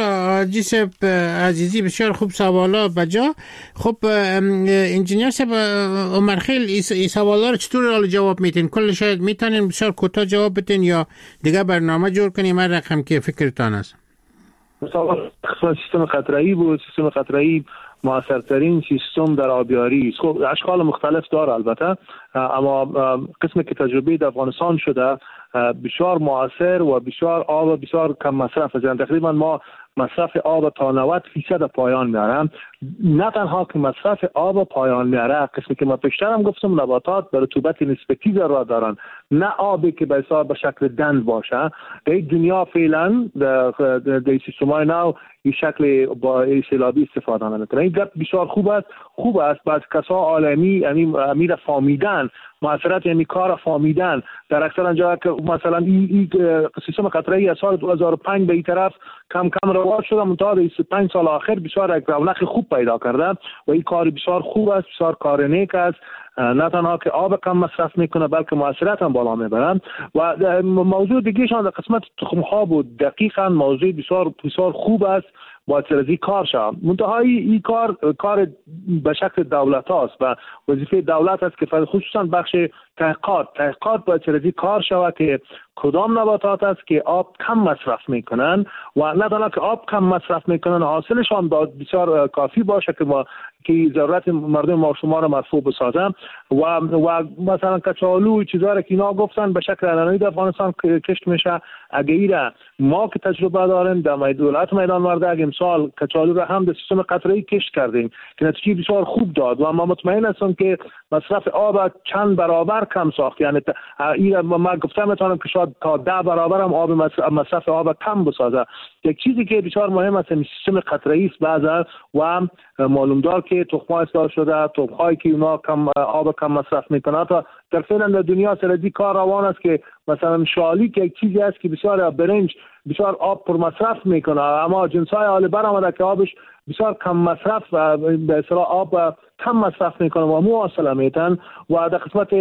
عزیزی بسیار خوب سوالا بجا. خب انجینیر صاحب عمر خیل این سوالا رو چطور جواب میتین؟ کل شاید میتونین بسیار کوتاه جواب بدین یا دیگه برنامه جور کنیم هر رقم که فکرتان است؟ سیستم قطره‌ای بود. سیستم قطره‌ای موثرترین سیستم در آبیاری است. خب اشکال مختلف داره البته اما قسمی که تجربه در افغانستان شده بسیار موثر و بسیار آب بسیار کم مصرف است. تقریبا ما مصرف آب تا 90% پایان میارم. نه تنها که مصرف آب پایان میاره قسمی که ما پیشتر هم گفتم نباتات به رطوبت نسبتی ضرورت دارن نه آبی که به شکل دند باشه. در دنیا فعلا در سیستم‌های نو این شکل با سیلابی استفاده نمیکنه. این گپ بسیار خوب است بعض کسا عالمی یعنی امیر فامیدن موثرات یعنی کار فامیدن در اکثر جاها که مثلا این سیستم قطره‌ای از سال 2005 به این طرف کم کم رواج شده منتها در 5 سال آخر بسیار یک رونق خوب پیدا کرده و این کار بسیار خوب است بسیار کار نیک است. نه تنها که آب کم مصرف میکنه بلکه موثریت هم بالا میبرن. و موضوع دیگه شان در قسمت تخم ها بود دقیقاً موضوع بسیار خوب است باید سرزی کار شد. منتها این کار به شکل دولت هاست و وظیفه دولت است که خصوصا بخش تحقیقات باید سرزی کار شود که کدام نباتات است که آب کم مصرف میکنن و نه تنها که آب کم مصرف میکنن حاصلشان باید بسیار کافی باشه که ضرورت مردم ما شما را مرفوع بسازن و مثلا کچالو چیزا که اینا گفتن به شکل علنی در افغانستان کشت میشه. اگر ما که تجربه داریم در دولت میدان وردگ امسال کچالو را هم در سیستم قطره‌ای کشت کردیم که نتیجه بسیار خوب داد و ما مطمئن هستم که مصرف آب چند برابر کم ساخت. یعنی ما گفتم میتونم که شاید تا 10 برابر هم آب مصرف آب کم بسازه. یک چیزی که بسیار مهم است این سیستم قطره‌ای است بعضا و معلوم دار که تخم‌ها اصلاح شده تخم‌هایی که اونا کم آب کم مصرف میکنه تا در فعلا در دنیا سرزی کار روان است که مثلا شالیک یک چیزی است که بسیار برنج بسیار آب پر مصرف میکنه اما جنس‌های حال برآمده که آبش بسیار کم مصرف و به اصطلاح آب کم مصرف میکنه و مواصله میتن و در قسمت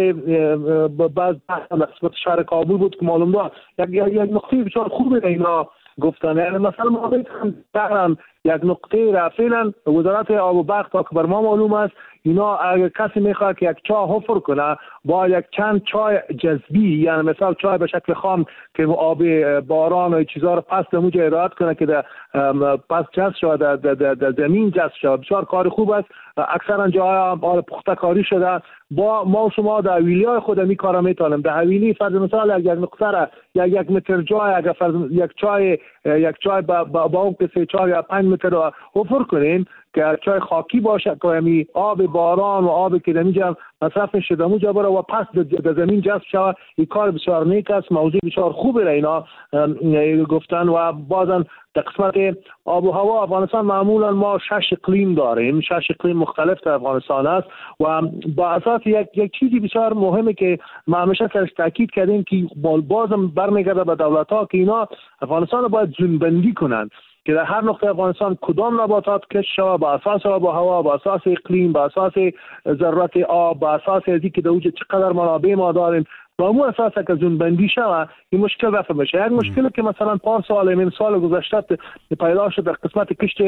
بعض در قسمت شهر کابل بود که معلوم دار یک نقطه بسیار خوبه اینا گفتن. یعنی مثلا ما بگم یک نقطه را فعلا وزارت آب و برق تا که بر ما معلوم است اینا اگر کسی میخواد که یک چاه حفر کنه با یک چند چای جذبی یعنی مثلا چای به شکل خام که آب باران و چیزا رو پس دموجه ارائه کنه که در پس جذب شده در زمین جذب شده بسیار کار خوب است. اکثرا جاها هم پخته کاری شده با ما شما در حویلی‌های خود می کارا میتونیم در حویلی فرض مثال یک نقطه را یک متر جای اگر فرض یک چای با اون که 4 یا 5 متر رو حفر کنین که چای خاکی باشه که همین آب باران و آب که در اینجا مصرف شده اونجا بره و پس در زمین جذب شود. این کار بسیار نیک است، موضوع بسیار خوبه را اینا گفتن. و بازن در قسمت آب و هوا افغانستان معمولا ما 6 اقلیم داریم، 6 اقلیم مختلف در افغانستان است و با اساس یک چیزی بسیار مهمه که ما همیشه سرش تاکید کردیم که بازم برمیگرده به دولت‌ها که اینا افغانستان رو باید زونبندی کنند که در هر نقطه افغانستان کدام نباتات کشت شود با اساس آب و هوا، با اساس اقلیم، با اساس ضرورت آب، با اساس ازی که در وجود چقدر منابع ما داریم، با اون اساس که زونبندی شود این مشکل رفع بشه. یک مشکلی که مثلا پار سال گذشته پیدا شد در قسمت کشت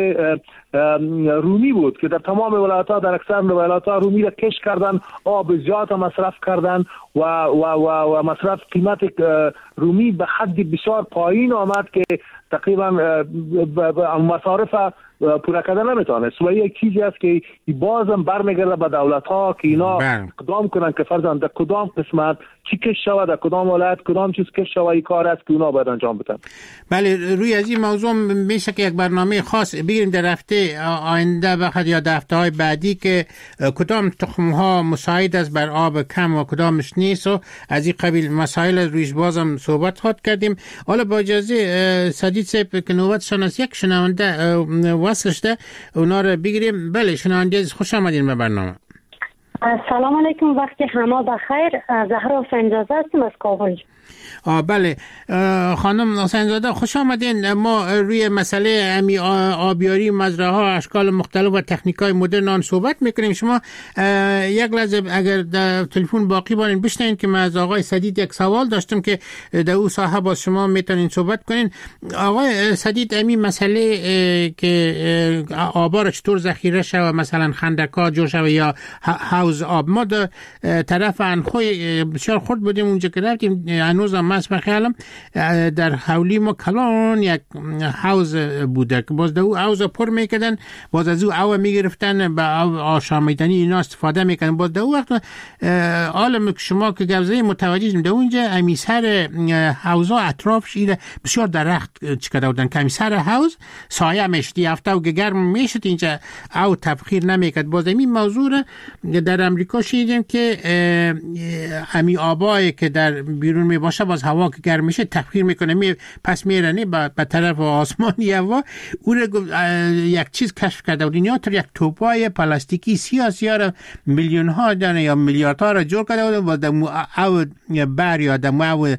رومی بود که در تمام ولایت‌ها، در اکثر ولایت‌ها رومی را کشت کردن، آب زیاد مصرف کردن و مصرف قیمت رومی به حد بسیار پایین آمد که تقریبا مصارف پورا کردن نمیتونست. و یک چیزی است که بازم برمیگرده به دولت‌ها که اینا اقدام کنن که فرضاً در کدام قسمت چی کش شود، در کدام ولایت کدام چیز کش شود، این کار است که اونا باید انجام بدن. بله، روی از این موضوع میشه که یک برنامه خاص بگیریم در هفته آینده بخاطر یا در هفته‌های بعدی که کدام تخم‌ها مساعد است بر آب کم و کدامش نیست و از این قبیل مسائل رویش بازم صحبت خواهد کردیم. حالا با اجازه سدید صاحب که نوبتشان از یک شنونده وصلش ده اونا رو بگیریم. بله شنونده خوش آمدین به برنامه. سلام علیکم، وقتی همه بخیر. زهرا حسین‌زاده هستم از کابل. بله خانم حسین‌زاده خوش آمدین. ما روی مسئله آبیاری مزرعه ها، اشکال مختلف و تکنیک‌های مدرن آن صحبت میکنیم. شما یک لحظه اگر در تلفن باقی باشین بشنوین که من از آقای سدید یک سوال داشتم که در او ساحه با شما میتونین صحبت کنین. آقای سدید، این مسئله که آبا را چطور ذخیره شود، مثلا خندق‌ها جور شود یا حوض آب، ما در طرف انخوی بسیار خرد بودیم اونجا که رفتیم، هنوز هم از بخیالم در حولی ما کلان یک حوض بوده که باز در او حوض پر میکردن، باز از او آب میگرفتن به آشامیدنی اینا استفاده میکردن. باز در او وقت عالم شما که گوزه متوجه در اونجا امیسر حوضا اطرافش ایره بسیار درخت چکده بودن که امیسر حوض سایه میشتی هفته و گرم میشد اینجا او تبخیر نمیکرد. باز این موضوع در امریکا شیدیم که امی آبایی که در بیرون می باشه باز هوا که گرم میشه تبخیر میکنه پس میرنه به طرف آسمانی هوا. اون یک چیز کشف کرده بود، یا یک توپای پلاستیکی سیاه را میلیون ها دانه یا میلیاردها را جور کرده بود و دمو او بر یا دمو او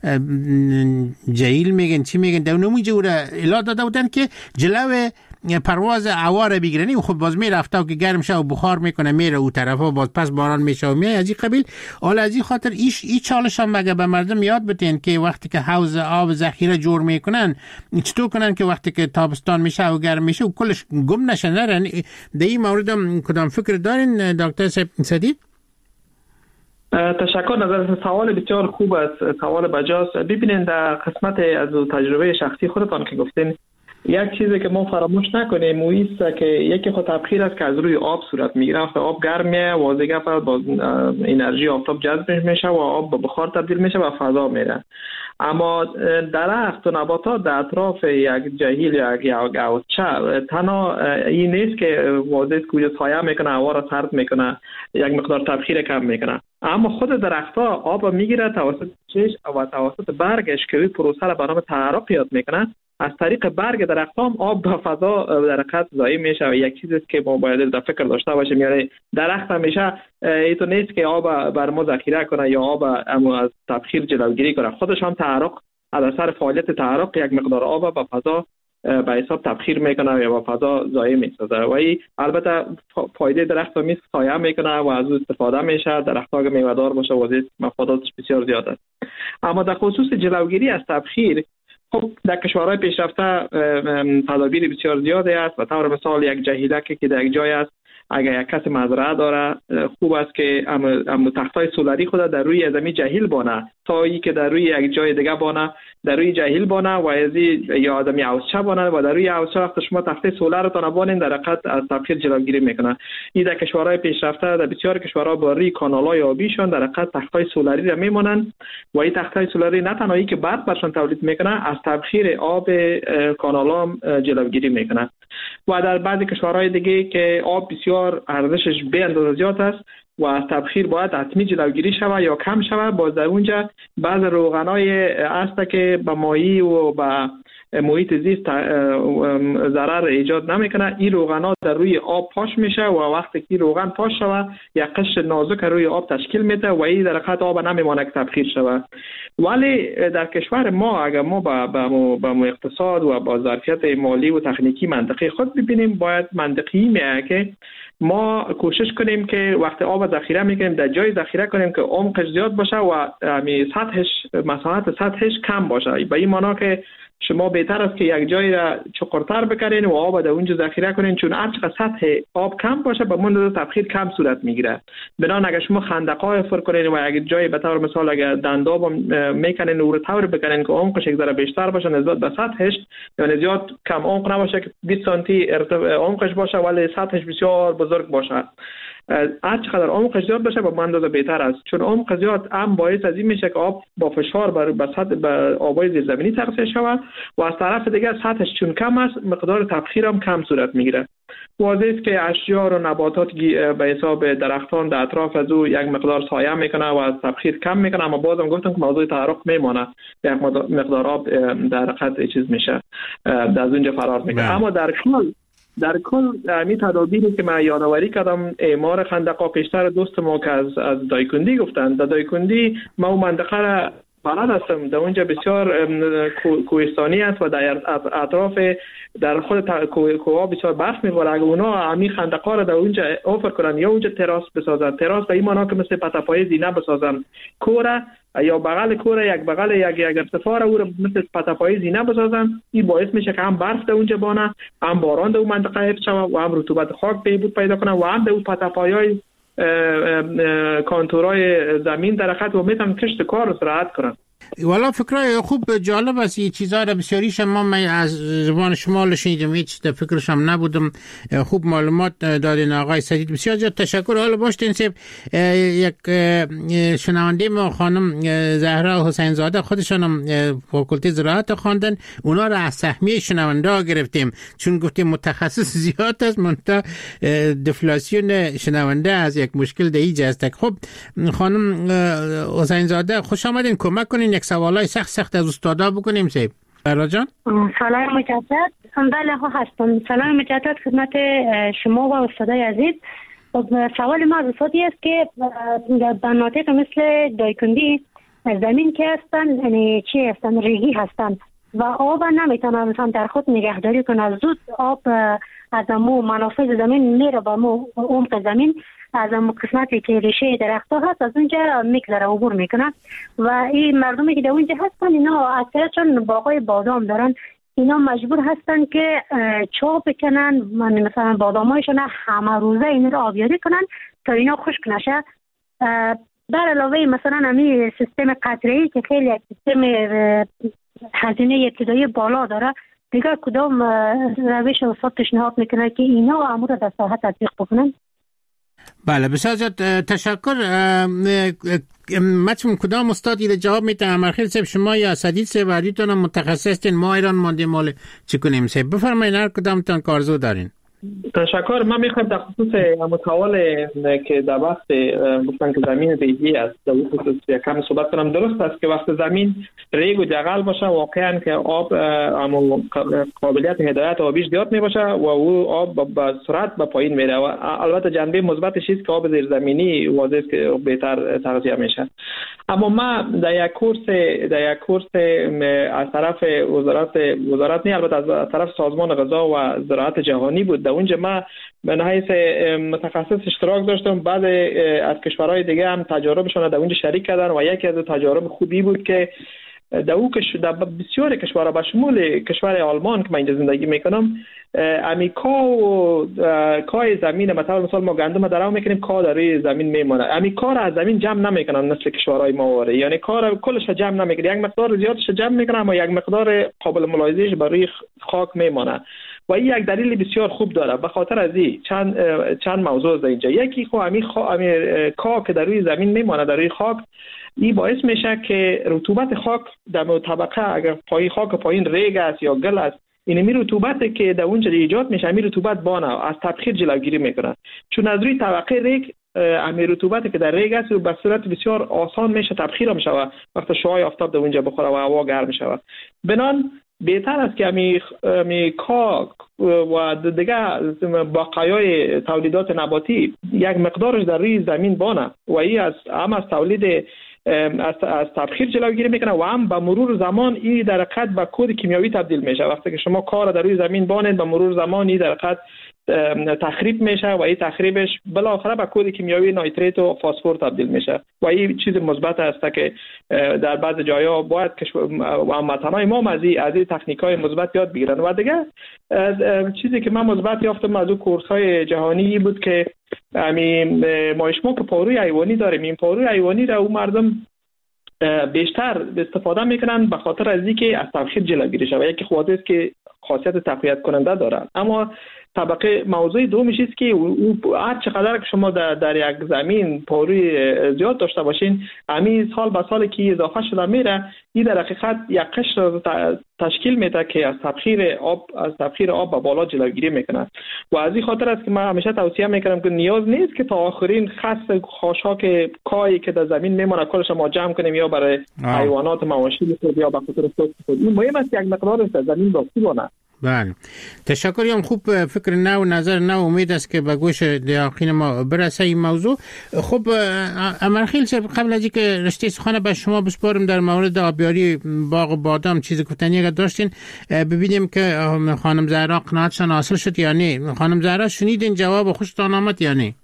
جهیل میگن چی میگن در اونجا را الا داده بودن که جلو پرواز هوا را بگیرنی و خود باز میره رفته و که گرم شه و بخار میکنه میره او طرفا، باز پس باران میشه و میاد از این قبیل. حالا از این خاطر این چالش هم مگه به مردم یاد بتین که وقتی که حوض آب ذخیره جور میکنن چطور کنن که وقتی که تابستان میشه و گرم میشه و کلش گم نشه نرن. در این مورد هم کدام فکر دارین دکتر سدید؟ تشکر. نظر سوال بسیار خوب است، سوال بجاست. ببینید در قسمت از تجربه شخصی خودتان که گفتین، یک چیزی که ما فراموش نکنیم است که یکی خود تبخیر است که از روی آب صورت میگیره. وقتی آب گرم میشه واضحه با انرژی آفتاب جذب میشه و آب به بخار تبدیل میشه و فضا میره. اما درخت و نباتات در اطراف یک جهیل یا یک حوضچه تنها این نیست که واضح که سایه میکنه، هوا را سرد میکنه، یک مقدار تبخیر کم میکنه، اما خود درخت‌ها آب میگیره توسط چش و توسط برگش که این پروسه را به نام تعرق یاد میکنه. از طریق برگ درخت‌ها هم آب به فضا در حقیقت ضایع میشه و یک چیزی است که ما باید در فکر داشته باشیم. یعنی درخت همیشه اینطور نیست که آب بر ما ذخیره کنه یا آب از تبخیر جلوگیری کنه، خودش هم تعرق از اثر فعالیت تعرق یک مقدار آب به فضا به حساب تبخیر میکنه یا به فضا ضایع میسازه. و این البته فایده درخت هم سایه میکنه و از اون استفاده میشه. درخت‌ها که میوه‌دار باشه واضح مفاداتش بسیار زیاد است. اما در خصوص جلوگیری از تبخیر، خب در کشورهای پیشرفته تدابیر بسیار زیادی است. و طور مثال یک جهیله که در یک جای است، اگر یک کس مزرعه داره خوب است که تختای سولری خود در روی زمین جهیل بانه تا ای که در روی یک جای دیگه بانه، در روی جهیل بانه و از یا آدمی عوضچه بانه و در روی عوضچه وقت شما تخته سولر تان بانین در حقیقت از تبخیر جلوگیری میکنه. این در کشورهای پیشرفته، در بسیار کشورها با روی کانال‌های آبیشان در حقیقت تختهای سولری را میمونن و این تختهای سولری نه تنها که برق برشان تولید میکنه، از تبخیر آب کانال‌ها جلوگیری میکنه. و در بعضی کشورهای دیگه که آب بسیار ارزشش به اندازه زیاد است و از تبخیر باید حتمی جلوگیری شود یا کم شود، باز در اونجا بعض روغنای است که به ماهی و به محیط زیست ضرر ایجاد نمیکنه. این روغنا در روی آب پاش میشه و وقتی که روغن پاش شود یک قشر نازک روی آب تشکیل میده و این در حقیقت آب نمیمونه که تبخیر شود. ولی در کشور ما اگر ما با اقتصاد و با ظرفیت مالی و تکنیکی منطقی خود ببینیم، باید منطقی میه که ما کوشش کنیم که وقتی آب ذخیره میکنیم در جای ذخیره کنیم که عمقش زیاد باشه و مساحت سطحش کم باشه. به این معنی که شما بهتر است که یک جایی را چقرتر بکنین و آب در اونجا ذخیره کنین، چون هر چقدر سطح آب کم باشه به من تبخیر کم صورت میگیره. بنابراین اگر شما خندق‌های حفر کنین و یک جایی به طور مثال اگر دنداب میکنین و طور بکنین که عمقش یک ذره بیشتر باشه نسبت به سطحش، یعنی زیاد کم عمق نباشه که 20 سانتی عمقش باشه ولی سطحش بسیار بزرگ باشه، هر چقدر عمقش زیاد باشه به اندازه بهتر است، چون عمق زیاد هم باعث از این میشه که آب با فشار به آبای زیرزمینی تغذیه شود و از طرف دیگه سطحش چون کم است مقدار تبخیر هم کم صورت میگیره. واضح است که اشجار و نباتات به حساب درختان در اطراف از او یک مقدار سایه میکنه و از تبخیر کم میکنه، اما بازم گفتم که موضوع تعرق میمونه، یک مقدار آب در حقیقت چیز میشه از اونجا فرار میکنه. اما در کل می تدابیری که من یادآوری کردم اعمار خندق‌ها پیشتر دوست ما که از دایکندی گفتن، در دایکندی ما اون منطقه را بلد هستم، در اونجا بسیار کوهستانی است و در اطراف در خود کوها بسیار برف میباره. اگر اونا عمیق خندق‌ها را در اونجا آفر کنن یا اونجا تراس بسازن، تراس به این معنی که مثل پتاپای زینه بسازن، کوره یا بغل کوره یک بغل یک ارتفاع او را مثل پتاپای زینه بسازن، این باعث میشه که هم برف در اونجا بانه، هم باران در اون منطقه حفظ شود و هم رطوبت خاک بهبود پیدا کنه و هم در اون پتاپایای کانتورای زمین در حقیقت و میتونن کشت کار رو سرعت کنن. والا فکرای خوب جالب است، این چیزا را بسیاریش ما از زبان شما شنیدم، هیچ فکرش هم نبودم. خوب معلومات دادین آقای سدید، بسیار زیاد تشکر. حالا باشین سیب یک شنونده ما خانم زهرا حسین زاده، خودشان هم فاکولته زراعت خواندن، اونا را از سهمیه شنونده ها گرفتیم چون گفتیم متخصص زیاد است، منتها دفلاسیون شنونده از یک مشکل دیگه است. خب خانم حسین زاده خوش آمدین، کمک کنین یک سوالای سخت از استادا بکنیم. سیب برا جان سلام مجدد. بله ها هستم. سلام مجدد خدمت شما و استادای عزیز. سوال ما از استادی است که در مناطق مثل دایکندی زمین که هستن، یعنی چی هستن، ریگی هستن و آب نمیتونن مثلا در خود نگهداری کنن، زود آب از امو منافذ زمین میره با امو عمق زمین، از امو قسمتی که ریشه درخت ها هست از اونجا میگذره عبور میکنن و این مردمی که در اونجا هستن اینا اکثر چون باغای بادام دارن، اینا مجبور هستن که چا بکنن، مثلا بادامایشون همه روزه این رو آبیاری کنن تا اینا خشک نشه. در علاوه مثلا همین سیستم قطره‌ای که خیلی یک سیستم هزینه ابتدایی بالا داره، دیگه کدام روش استاد پیشنهاد میکنه که اینا امور در ساحه تطبیق بکنن؟ بله بسیار زیاد تشکر. مطمئن کدام استاد این جواب میتونه؟ امرخیل صاحب شما یا سدید صاحب هریتون متخصص هستین، ما ایران مانده مال چی کنیم صاحب؟ بفرمایید هر کدامتون کارزو دارین. تشکر. من میخوام در خصوص متوال که در وقت گفتن که زمین ریگی است در خصوص یکم صحبت کنم. درست است که وقت زمین ریگ و جغل باشه واقعا که آب قابلیت هدایت آبیش زیاد میباشه و او آب با سرعت به پایین میره و البته جنبه مثبتش است که آب زیرزمینی واضح است که بهتر تغذیه میشه. اما ما در یک کورس از طرف وزارت نه، البته از طرف سازمان غذا و زراعت جهانی بود، در اونجا ما به حیث متخصص اشتراک داشتم. بعد از کشورهای دیگه هم تجاربشون در اونجا شریک کردن و یکی از تجارب خوبی بود که در بسیاری کشورها به شمول کشور آلمان که من اینجا زندگی میکنم امی کای زمین مثلا ما گندم درو میکنیم کا در روی زمین میمونه. امی کار از زمین جمع نمیکنن مثل کشورهای ما یعنی کار کلش جمع نمیکنه، یک مقدار زیادش جمع میکنه اما یک مقدار قابل ملاحظه‌اش بر روی خاک میمونه و این یک دلیل بسیار خوب داره. به خاطر از این چند موضوع در اینجا. یکی خو امی کا که در روی زمین میمونه در روی خاک، این باعث میشه که رطوبت خاک در طبقه اگر پای خاک پایین ریگ است یا گل است، این رطوبتی که در اونجا ایجاد میشه این رطوبت بانه از تبخیر جلوگیری میکنه، چون از روی طبقه ریگ همین رطوبتی که در ریگ است به صورت بسیار آسان میشه تبخیر میشه و وقتی شعاع آفتاب در اونجا بخوره و هوا گرم میشه. بنان بهتر است که می کاک و دیگه بقایای تولیدات نباتی یک مقدارش در روی زمین بانه و این از تولید از تبخیر جلوگیری میکنه و هم به مرور زمان این در حقیقت به کود کیمیایی تبدیل میشه. وقتی که شما کار در روی زمین بانید به مرور زمان این در حقیقت تخریب میشه و این تخریبش بالاخره به کود کیمیایی نایتریت و فسفر تبدیل میشه و این چیز مثبت است که در بعض جاها باید هموطنان ما از این تکنیک‌های مثبت یاد بگیرن. و دیگه چیزی که من مثبت یافتم از اون کورس‌های جهانی بود که ما که پاروی حیوانی داریم، این پاروی حیوانی را اون مردم بیشتر استفاده میکنن به خاطر از اینکه از تبخیر جلوگیری شه و یکی خواصی است که خاصیت تقویت کننده داره. اما طبقه موضوع دومش است که هر چقدر که شما در یک زمین پاروی زیاد داشته باشین همین سال به سال که اضافه شده میره این در حقیقت یک قشر تشکیل میده که از تبخیر آب به بالا جلوگیری میکنه و از این خاطر است که من همیشه توصیه میکنم که نیاز نیست که تا آخرین خس خاشاک کایی که در زمین میمونه کلش ما جمع کنیم یا برای حیوانات مواشی بسازیم یا به خاطر خود. این مهم است یک مقدار در زمین باقی بمونه. بله تشکر. خوب فکر نو نظر نو امید است که به گوش دیاقین ما برسه این موضوع. خب امرخیل صاحب قبل از اینکه رشته سخن به شما بسپارم در مورد آبیاری باغ بادام چیز گفتنی اگر داشتین ببینیم که خانم زهرا قناعتشان حاصل شد یا نه. خانم زهرا شنیدین جواب خوشتان آمد یا نه؟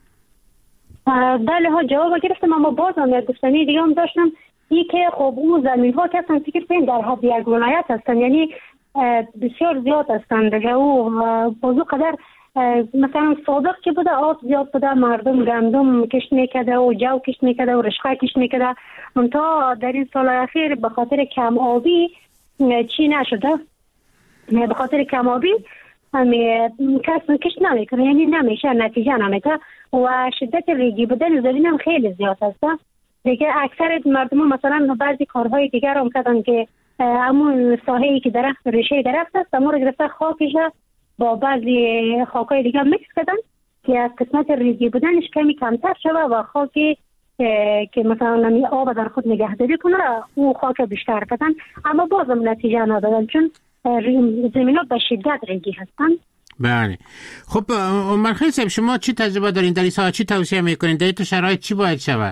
بله ها جواب گرفتم اما بازم یک گفتنی دیگه هم داشتم این که خب اون زمین ها که اصلا فکر کنید در حد یک ولایت هستن یعنی بسیار زیاد هستند دیگه و بازو قدر مثلا سابق که بوده آب زیاد بوده مردم گندم کشت میکده و جو کشت میکده و رشقه کشت میکده منتها در این سال اخیر به خاطر کم آبی چی نشده به خاطر کم آبی کس کشت نمیکنه یعنی نمیشه نتیجه نمیده و شدت ریگی بودن زمین هم خیلی زیاد هسته دیگه. اکثر مردم مثلا بعضی کارهای دیگر هم کردن که همون ساحه‌ای که درخت ریشه درخت است اما رو گرفته خاکش با بعضی خاکای دیگه میکس کردن که از قسمت ریزی بودنش کمی کمتر شده و خاکی که مثلا آب در خود نگهداری کنه او خاک بیشتر کردن اما بازم نتیجه ندادن چون زمین‌ها به شدت ریگی هستن. بله خب مرخی صاحب شما چی تجربه دارین در این ساحه، چی توصیه میکنین، در این شرایط چی باید شود؟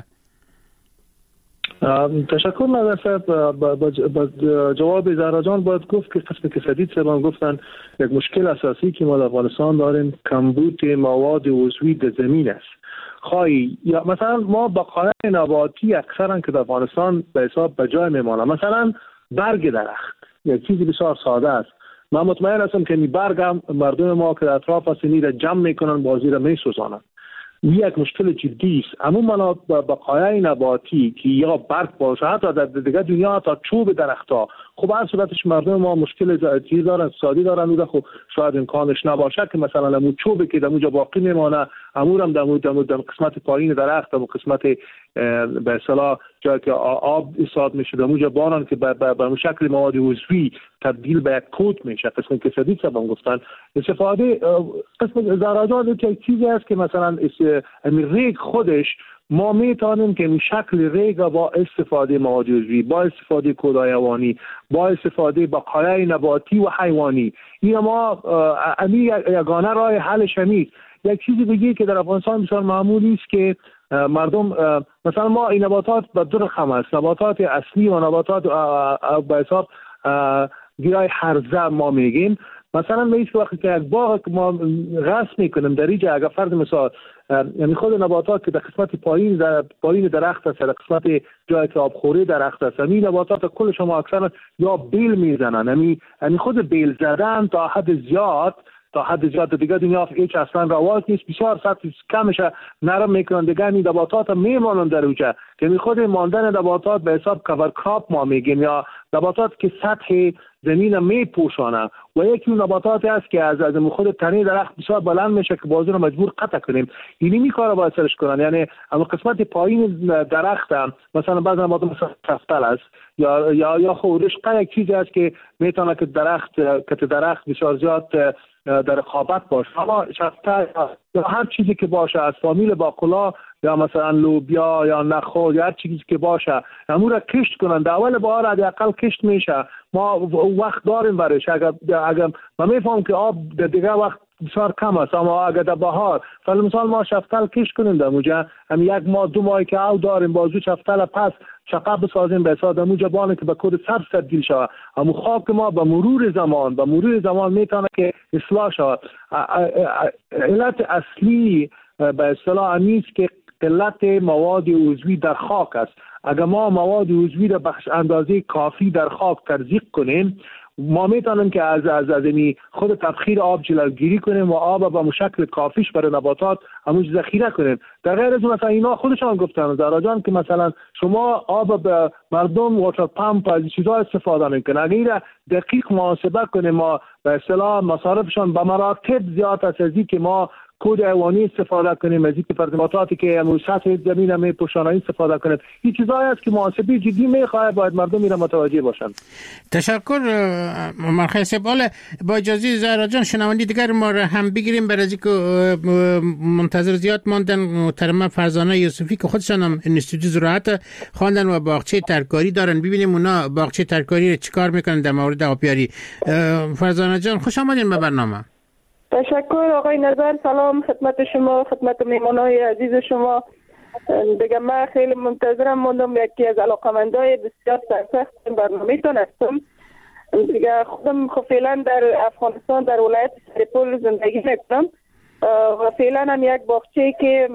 تشکر نظر صاحب. با جواب زهرا جان باید گفت که قسم که سدید صاحب گفتن یک مشکل اساسی که ما در افغانستان داریم کمبود مواد عضوی در زمین است. خواهی یا مثلا ما بقایای نباتی اکثرا که در افغانستان به حساب به جای میمانه، مثلا برگ درخت یک چیزی بسیار ساده است. من مطمئن هستم که این برگ هم مردم ما که در اطراف هستن را جمع میکنن بازی را میسوزانن. یک مشکل جدی است. اما بقایای نباتی که یا برگ باشه حتی در دیگه دنیا تا چوب درخت‌ها خب هر صورتش مردم ما مشکل چیز دارن اقتصادی دارن و خب شاید امکانش نباشه که مثلا همون چوبی که در اونجا باقی میمونه امورم در قسمت پایین درخت و قسمت به اصطلاح جایی که آب ایجاد میشه در اونجا باران که به شکل مواد عضوی تبدیل به یک کود میشه. قسم که سدید صاحب گفتن استفاده قسم زراجات که چیزی است که مثلا ریگ خودش ما میتونیم که این شکل ریگ با استفاده مواد عضوی، با استفاده کودهای حیوانی، با استفاده بقایای نباتی و حیوانی این ما یگانه راه حلش همین. یک چیزی دیگه که در افغانستان بسیار معمولی است که مردم مثلا ما این نباتات به دو رقم است، نباتات اصلی و نباتات به حساب گیاه هرزه ما میگیم. مثلا میشه وقتی که یک باغ ما غصب میکنیم در اینجا اگر فرض مثال یعنی خود نباتات که در قسمت پایین درخت است، در قسمت جایی که آبخوری درخت است، این نباتات کل شما اکثر یا بیل میزنن. یعنی خود بیل زدن تا حد زیاد دیگه دنیا هیچ اصلا رواج نیست، بسیار سطح کمش نرم میکنن دیگه. این نباتات میمانن در اوجه که خود ماندن نباتات به حساب کور کراپ ما میگیم، یا نباتات که سطح زمین میپوشانه. و یکی اون نباتات است که از خود تنه درخت بسیار بلند میشه که بازو رو مجبور قطع کنیم. این کارو باید سرش کنن. یعنی اما قسمت پایین درخت هم مثلا بعضی نباتات مثلا شفتل است یا خورشقه، یک چیزی است که میتونه که درخت بسیار زیاد در رقابت باشه. اما شفتل یا هر چیزی که باشه از فامیل باقلا یا مثلا لوبیا یا نخود یا هر چیزی که باشه همون را کشت کنن. در اول بهار حداقل کشت میشه. ما وقت داریم برایش. اگر ما میفهمم که آب در دیگه وقت بسیار کم است، اما اگر در بهار فعلا مثال ما شفتل کشت کنیم در موجه هم 1 ماه 2 ماهی که او داریم بازو شفتل پس شقه بسازیم به حساب موجه بانه که به کود سر تبدیل شود. اما خاک ما به مرور زمان میتونه که اصلاح شود. علت اصلی به اصطلاح نیست که قلت مواد عضوی در خاک است. اگر ما مواد عضوی را به اندازه کافی در خاک تزریق کنیم، ما میتونیم که از خود تبخیر آب جلوگیری کنیم و آب به شکل کافیش برای نباتات همون ذخیره کنیم. در غیر از اون مثلا اینا خودشان گفتن زهرا جان که مثلا شما آب به مردم واتر پمپ از چیزا استفاده میکنن. اگر دقیق محاسبه کنیم ما به اصطلاح مصارفشان به مراتب زیاد است از اینکه ما کود حیوانی استفاده کنیم، از اینکه نباتاتی که سطح زمین میپوشانه استفاده کنیم. این چیزایی است که محاسبه جدی میخواد، باید مردم میره متوجه باشن. تشکر مرخی صاحب. با اجازه زهرا جان شنوندی دیگر ما را هم بگیریم برای اینکه منتظر زیاد ماندن. محترمه فرزانه یوسفی که خودشان هم انستیتوت زراعت خواندن و باغچه ترکاری دارن، ببینیم اونا باغچه ترکاری رو چیکار میکنن در مورد آبیاری. فرزانه جان خوش آمدین به برنامه. تشکر آقای نظر. سلام خدمت شما، خدمت مهمانای عزیز شما. دیگه من خیلی منتظرم موندم، یکی از علاقمندای بسیار سرسخت برنامه‌تون هستم. دیگه خودم فعلا در افغانستان در ولایت سرپل زندگی میکنم و فعلا هم یک باغچه که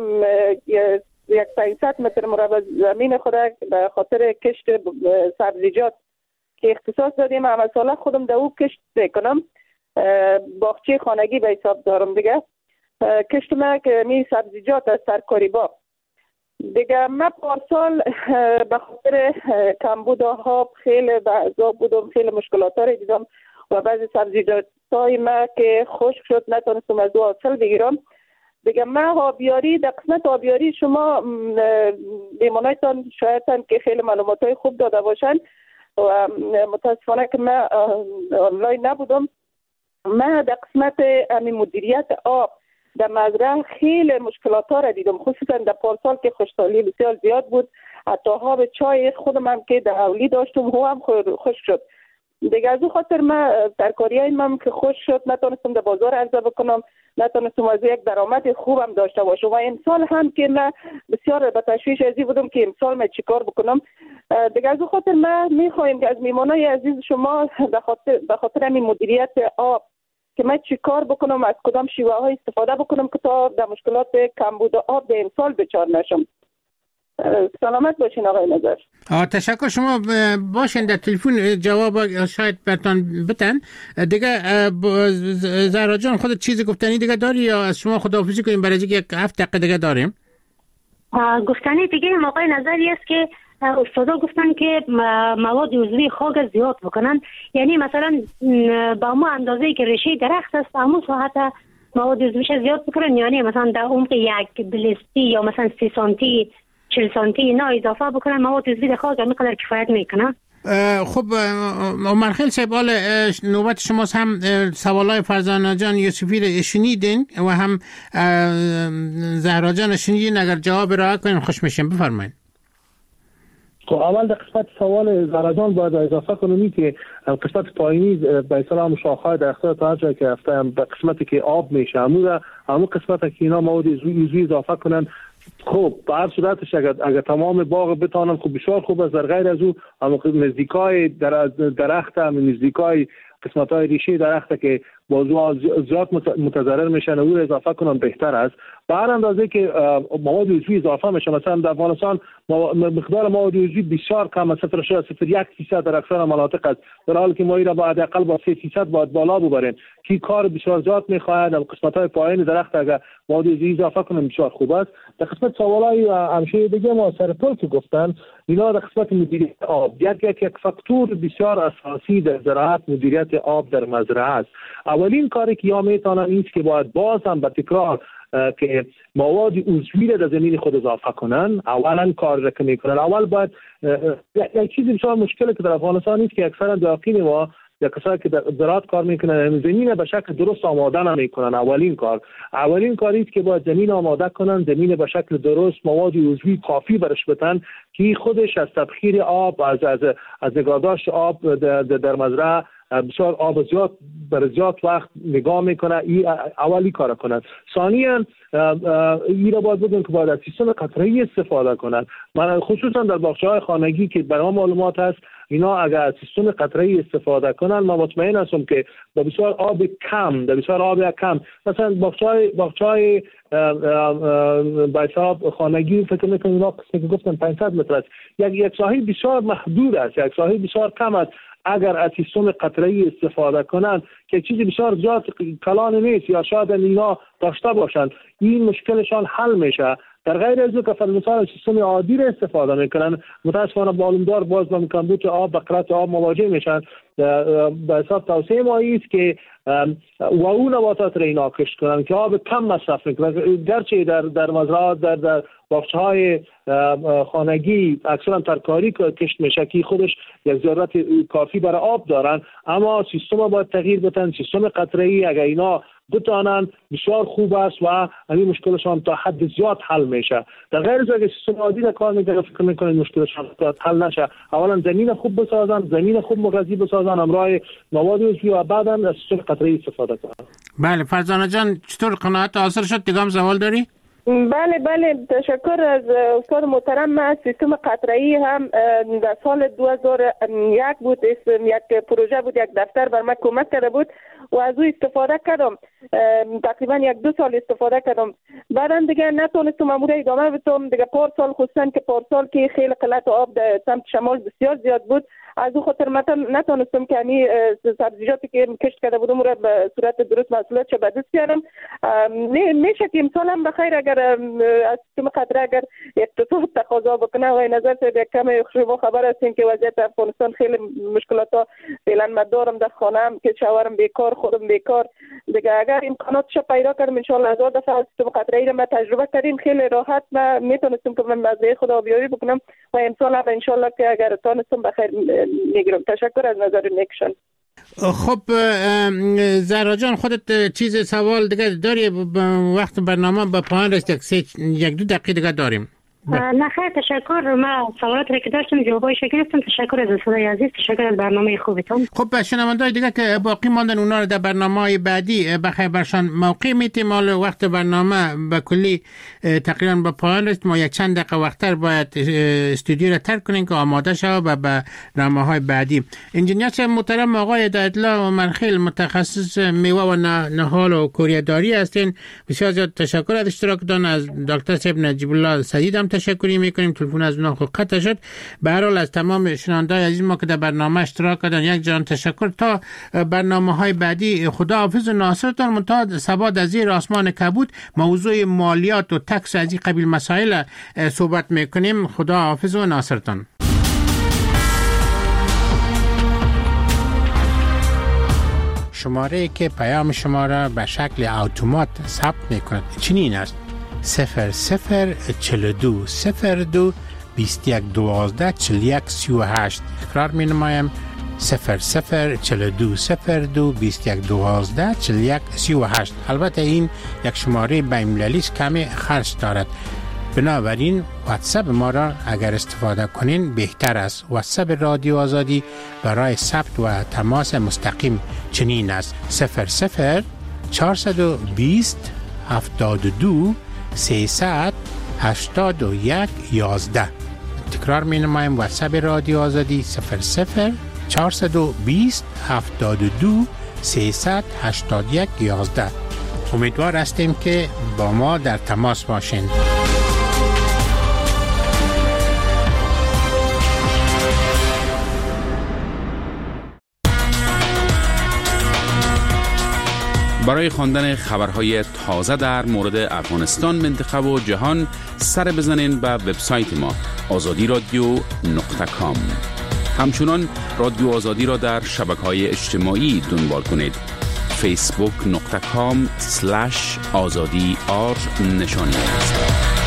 500 متر مربع زمین خود به خاطر کشت سبزیجات که اختصاص دادیم عمل ساله خودم در او کشت میکنم. باغچه خانگی به حساب دارم دیگه. کشت ما که می سبزیجات از ترکاری با دیگه. من پارسال به خاطر کمبود آب خیلی بعضا بودم، خیلی مشکلات ها دیدم و بعضی سبزیجات های ما که خشک شد نتونستم از او حاصل بگیرم دیگه. من آبیاری در قسمت آبیاری شما بیمانایتان شاید که خیلی معلومات های خوب داده باشن و متاسفانه که من آنلاین نبودم. من در قسمت مدیریت آب در مزرعه خیلی مشکلات ها را دیدم، خصوصا در پارسال که خشکسالی بسیار زیاد بود. حتی آب چای خودم هم که در اولی داشتم هو هم خشک شد دیگه. از اون خاطر من ترکاری های من که خشک شد نتونستم در بازار عرضه بکنم، نتونستم از یک درآمد خوبم داشته باشم و امسال هم که من بسیار به تشویش ازی بودم که امسال من چیکار بکنم دیگه. از اون خاطر من میخوایم که از میمانای عزیز شما به خاطر همین مدیریت آب که من چی کار بکنم، از کدام شیوه های استفاده بکنم که تا در مشکلات کمبود آب به امسال دچار نشم. سلامت باشین آقای نظر. تشکر. شما باشین در تلفن جواب شاید برتان بتن دیگه. زهرا جان خودت چیزی گفتنی دیگه داری یا از شما خداحافظی کنیم برای اینکه 7 دقیقه دیگه داریم؟ گفتنی دیگه آقای نظری است که استادا گفتن که مواد عضوی خاک زیاد بکنن، یعنی مثلا با ما اندازه‌ای که ریشه درخت است همون ساحت مواد عضویش زیاد بکنن، یعنی مثلا در عمق 1 بلستی یا مثلا 30 سانتی 40 سانتی اینا اضافه بکنن مواد عضوی در خاک همینقدر کفایت میکنه. خب مرخیل صاحب نوبت شماست. هم سوالای فرزانه جان یوسفی رو شنیدین و هم زهرا جان شنیدین، اگر جواب را کنین خوش میشیم. بفرمایید. خب اول در قسمت سوال زهرا جان باید اضافه کنم که قسمت پایینی به اصطلاح هم شاخه‌های درخت‌ها تا هر جایی که رفتم به قسمتی که آب میشه همون قسمت که اینا مواد عضوی اضافه کنن. خب به هر صورتش اگر تمام باغ بتانن خب بسیار خوب است. در غیر از او نزدیکای درخت هم نزدیکای قسمت‌های ریشه درخت که موضوع زیاد متضرر میشن او رو اضافه کنن بهتر است. به هر اندازه که مواد عضوی اضافه میشه، مثلا در افغانستان مقدار مواد عضوی بسیار کم، 0.01% در اکثر مناطق است، در حالی که ما این را باید حداقل با 3% باید بالا ببریم که کار بسیار زیاد میخواهد. در قسمت‌های پایین درخت اگر مواد عضوی اضافه کنیم بسیار خوب است. در قسمت سوالای همشه دیگه ما سر پل که گفتن، اینا در قسمت مدیریت آب یک فاکتور بسیار اساسی در زراعت مدیریت آب در مزرعه است. اولین کاری که یا میتونن این است که باید باز هم به تکرار که مواد عضوی را در زمین خود اضافه کنن. اولا کار را که میکنن، اول باید یک چیزی بسیار مشکلی که در افغانستان نیست که اکثرا داخل ما یا کسایی که در زراعت کار میکنن زمین به شکل درست آماده نمیکنن. اولین کاری است که باید زمین آماده کنن، زمین به شکل درست، مواد عضوی کافی برش بدن که خودش از تبخیر آب، از نگهداشت آب در مزرعه بسیار آب زیاد وقت نگاه میکنه. این اولی کار کنند. ثانیاً این را باید بدون که باید از سیستم قطره‌ای استفاده کنند. من خصوصا در باغچه‌های خانگی که برای معلومات هست، اینا اگر از سیستم قطره‌ای استفاده کنن، من مطمئن هستم که با بسیار آب کم مثلا باغچه‌های به حساب خانگی فکر می‌کنم اینا که گفتن 500 متر است، یک ساحه بسیار محدود است، یک ساحه بسیار کم است. اگر از سیستم قطره‌ای استفاده کنند که چیزی بسیار زیاد کلان نیست یا شاید اینا داشته باشند، این مشکلشان حل میشه. در غیر از که مثلا سیستم عادی را استفاده میکنن، متاسفانه معلومدار باز با کمبود آب، بقرات آب مواجه میشن. به حساب توصیه ما است که و اون نباتات را اینا کشت کنن که آب کم مصرف میکنن. گرچه در مزرعات، در باغچه‌های خانگی اکثرا ترکاری کشت میشه که خودش یک ضرورت کافی برای آب دارن، اما سیستم باید تغییر بدن. سیستم قطره‌ای اگر اینا بتانن بسیار خوب است و همین مشکلشان تا حد زیاد حل میشه. در غیر از اگر سیستم عادی را کار میکنه فکر میکنن مشکلشان حل نشه. اولا زمین خوب بسازن، زمین خوب مغذی بسازن همراه مواد عضوی و بعدا از سیستم قطره‌ای استفاده کنن. بله فرزانه جان، چطور قناعت حاصل شد؟ دیگه هم سوال داری؟ بله تشکر از استاد محترم. من سیستم قطره‌ای هم در سال 2001 بود، یک پروژه بود، یک دفتر بر من کمک کرده بود و از او استفاده کردم. تقریبا 1-2 سال استفاده کردم. بعدا دیگه نتونستم امور ادامه بدم. دیگه پارسال، خصوصا که پارسال که خیلی قلت آب در سمت شمال بسیار زیاد بود، از او خاطر نتونستم که همی سبزیجاتی که کشت کرده بودم رو به صورت درست محصولات به دست بیارم. میشه که امسال هم بخیر اگر از سیستم قطره اگر اقتصاد تقاضا بکنه. و نظر یک کم شما خبر هستین که وضعیت افغانستان خیلی مشکلات ها فعلا من دارم در خانه‌ام که شوهرم بیکار، خودم بیکار. دیگه اگر امکاناتش پیدا کردم ان شاء الله 1000 دفعه از سیستم قطره‌ای رو ما تجربه کردیم، خیلی راحت ما میتونستم که من مزه خود آبیاری بکنم و امسال هم ان شاء الله که اگر تونستم بخیر میگیرم. تشکر از نظر نیکشون. خب زهرا جان، خودت چیز سوال دیگه داری؟ وقت برنامه به پایان رسید، 1-2 دقیقه دیگه داریم. نه خیر، تشکر. من سوالات رو که داشتم جوابایش گرفتم. تشکر از صدای عزیز، تشکر از برنامه خوبتون. خب شنونده‌های دیگه که باقی ماندن اونا رو در برنامه‌های بعدی بخیر برشان موقع میتیم. مال وقت برنامه به کلی تقریبا به پایان رسید. ما یک چند دقیقه وقتر باید استودیو رو ترک کنیم که آماده شود و به برنامه‌های بعدی. انجینیر محترم آقای دایدلا و مرخیل، متخصص میوه و نهال و کوریه‌داری هستین. بسیار زیاد تشکر از اشتراکتان. از دکتر صاحب نجیب الله سدید تشکری میکنیم. تلفن از اونها قطع شد. به هر حال از تمام شنونده‌های عزیز ما که در برنامه اشتراک کردن یک جان تشکر. تا برنامه‌های بعدی خدا حافظ و ناصرتان. منتها سبا در زیر آسمان کبود موضوع مالیات و تکس از این قبیل مسائل صحبت میکنیم. خدا حافظ و ناصرتان. شماره که پیام شما را به شکل اتومات ثبت میکند چنین است: 0042 02 21 12 41 38. تکرار می نمایم: 0042 02 21 12 41 38. البته این یک شماره بین‌المللی است، کمی خرج دارد، بنابراین واتساپ ما را اگر استفاده کنین بهتر است. واتساپ رادیو آزادی برای ثبت و تماس مستقیم چنین است: 00 420 72 381 11. تکرار می نمایم: واتساپ رادیو آزادی 00 420 72 381 11. امیدوار هستیم که با ما در تماس باشین. برای خواندن خبرهای تازه در مورد افغانستان، منطقه و جهان سر بزنین به وبسایت ما azadiradio.com. همچنان رادیو آزادی را در شبکه‌های اجتماعی دنبال کنید. facebook.com/azadi_r نشانی است.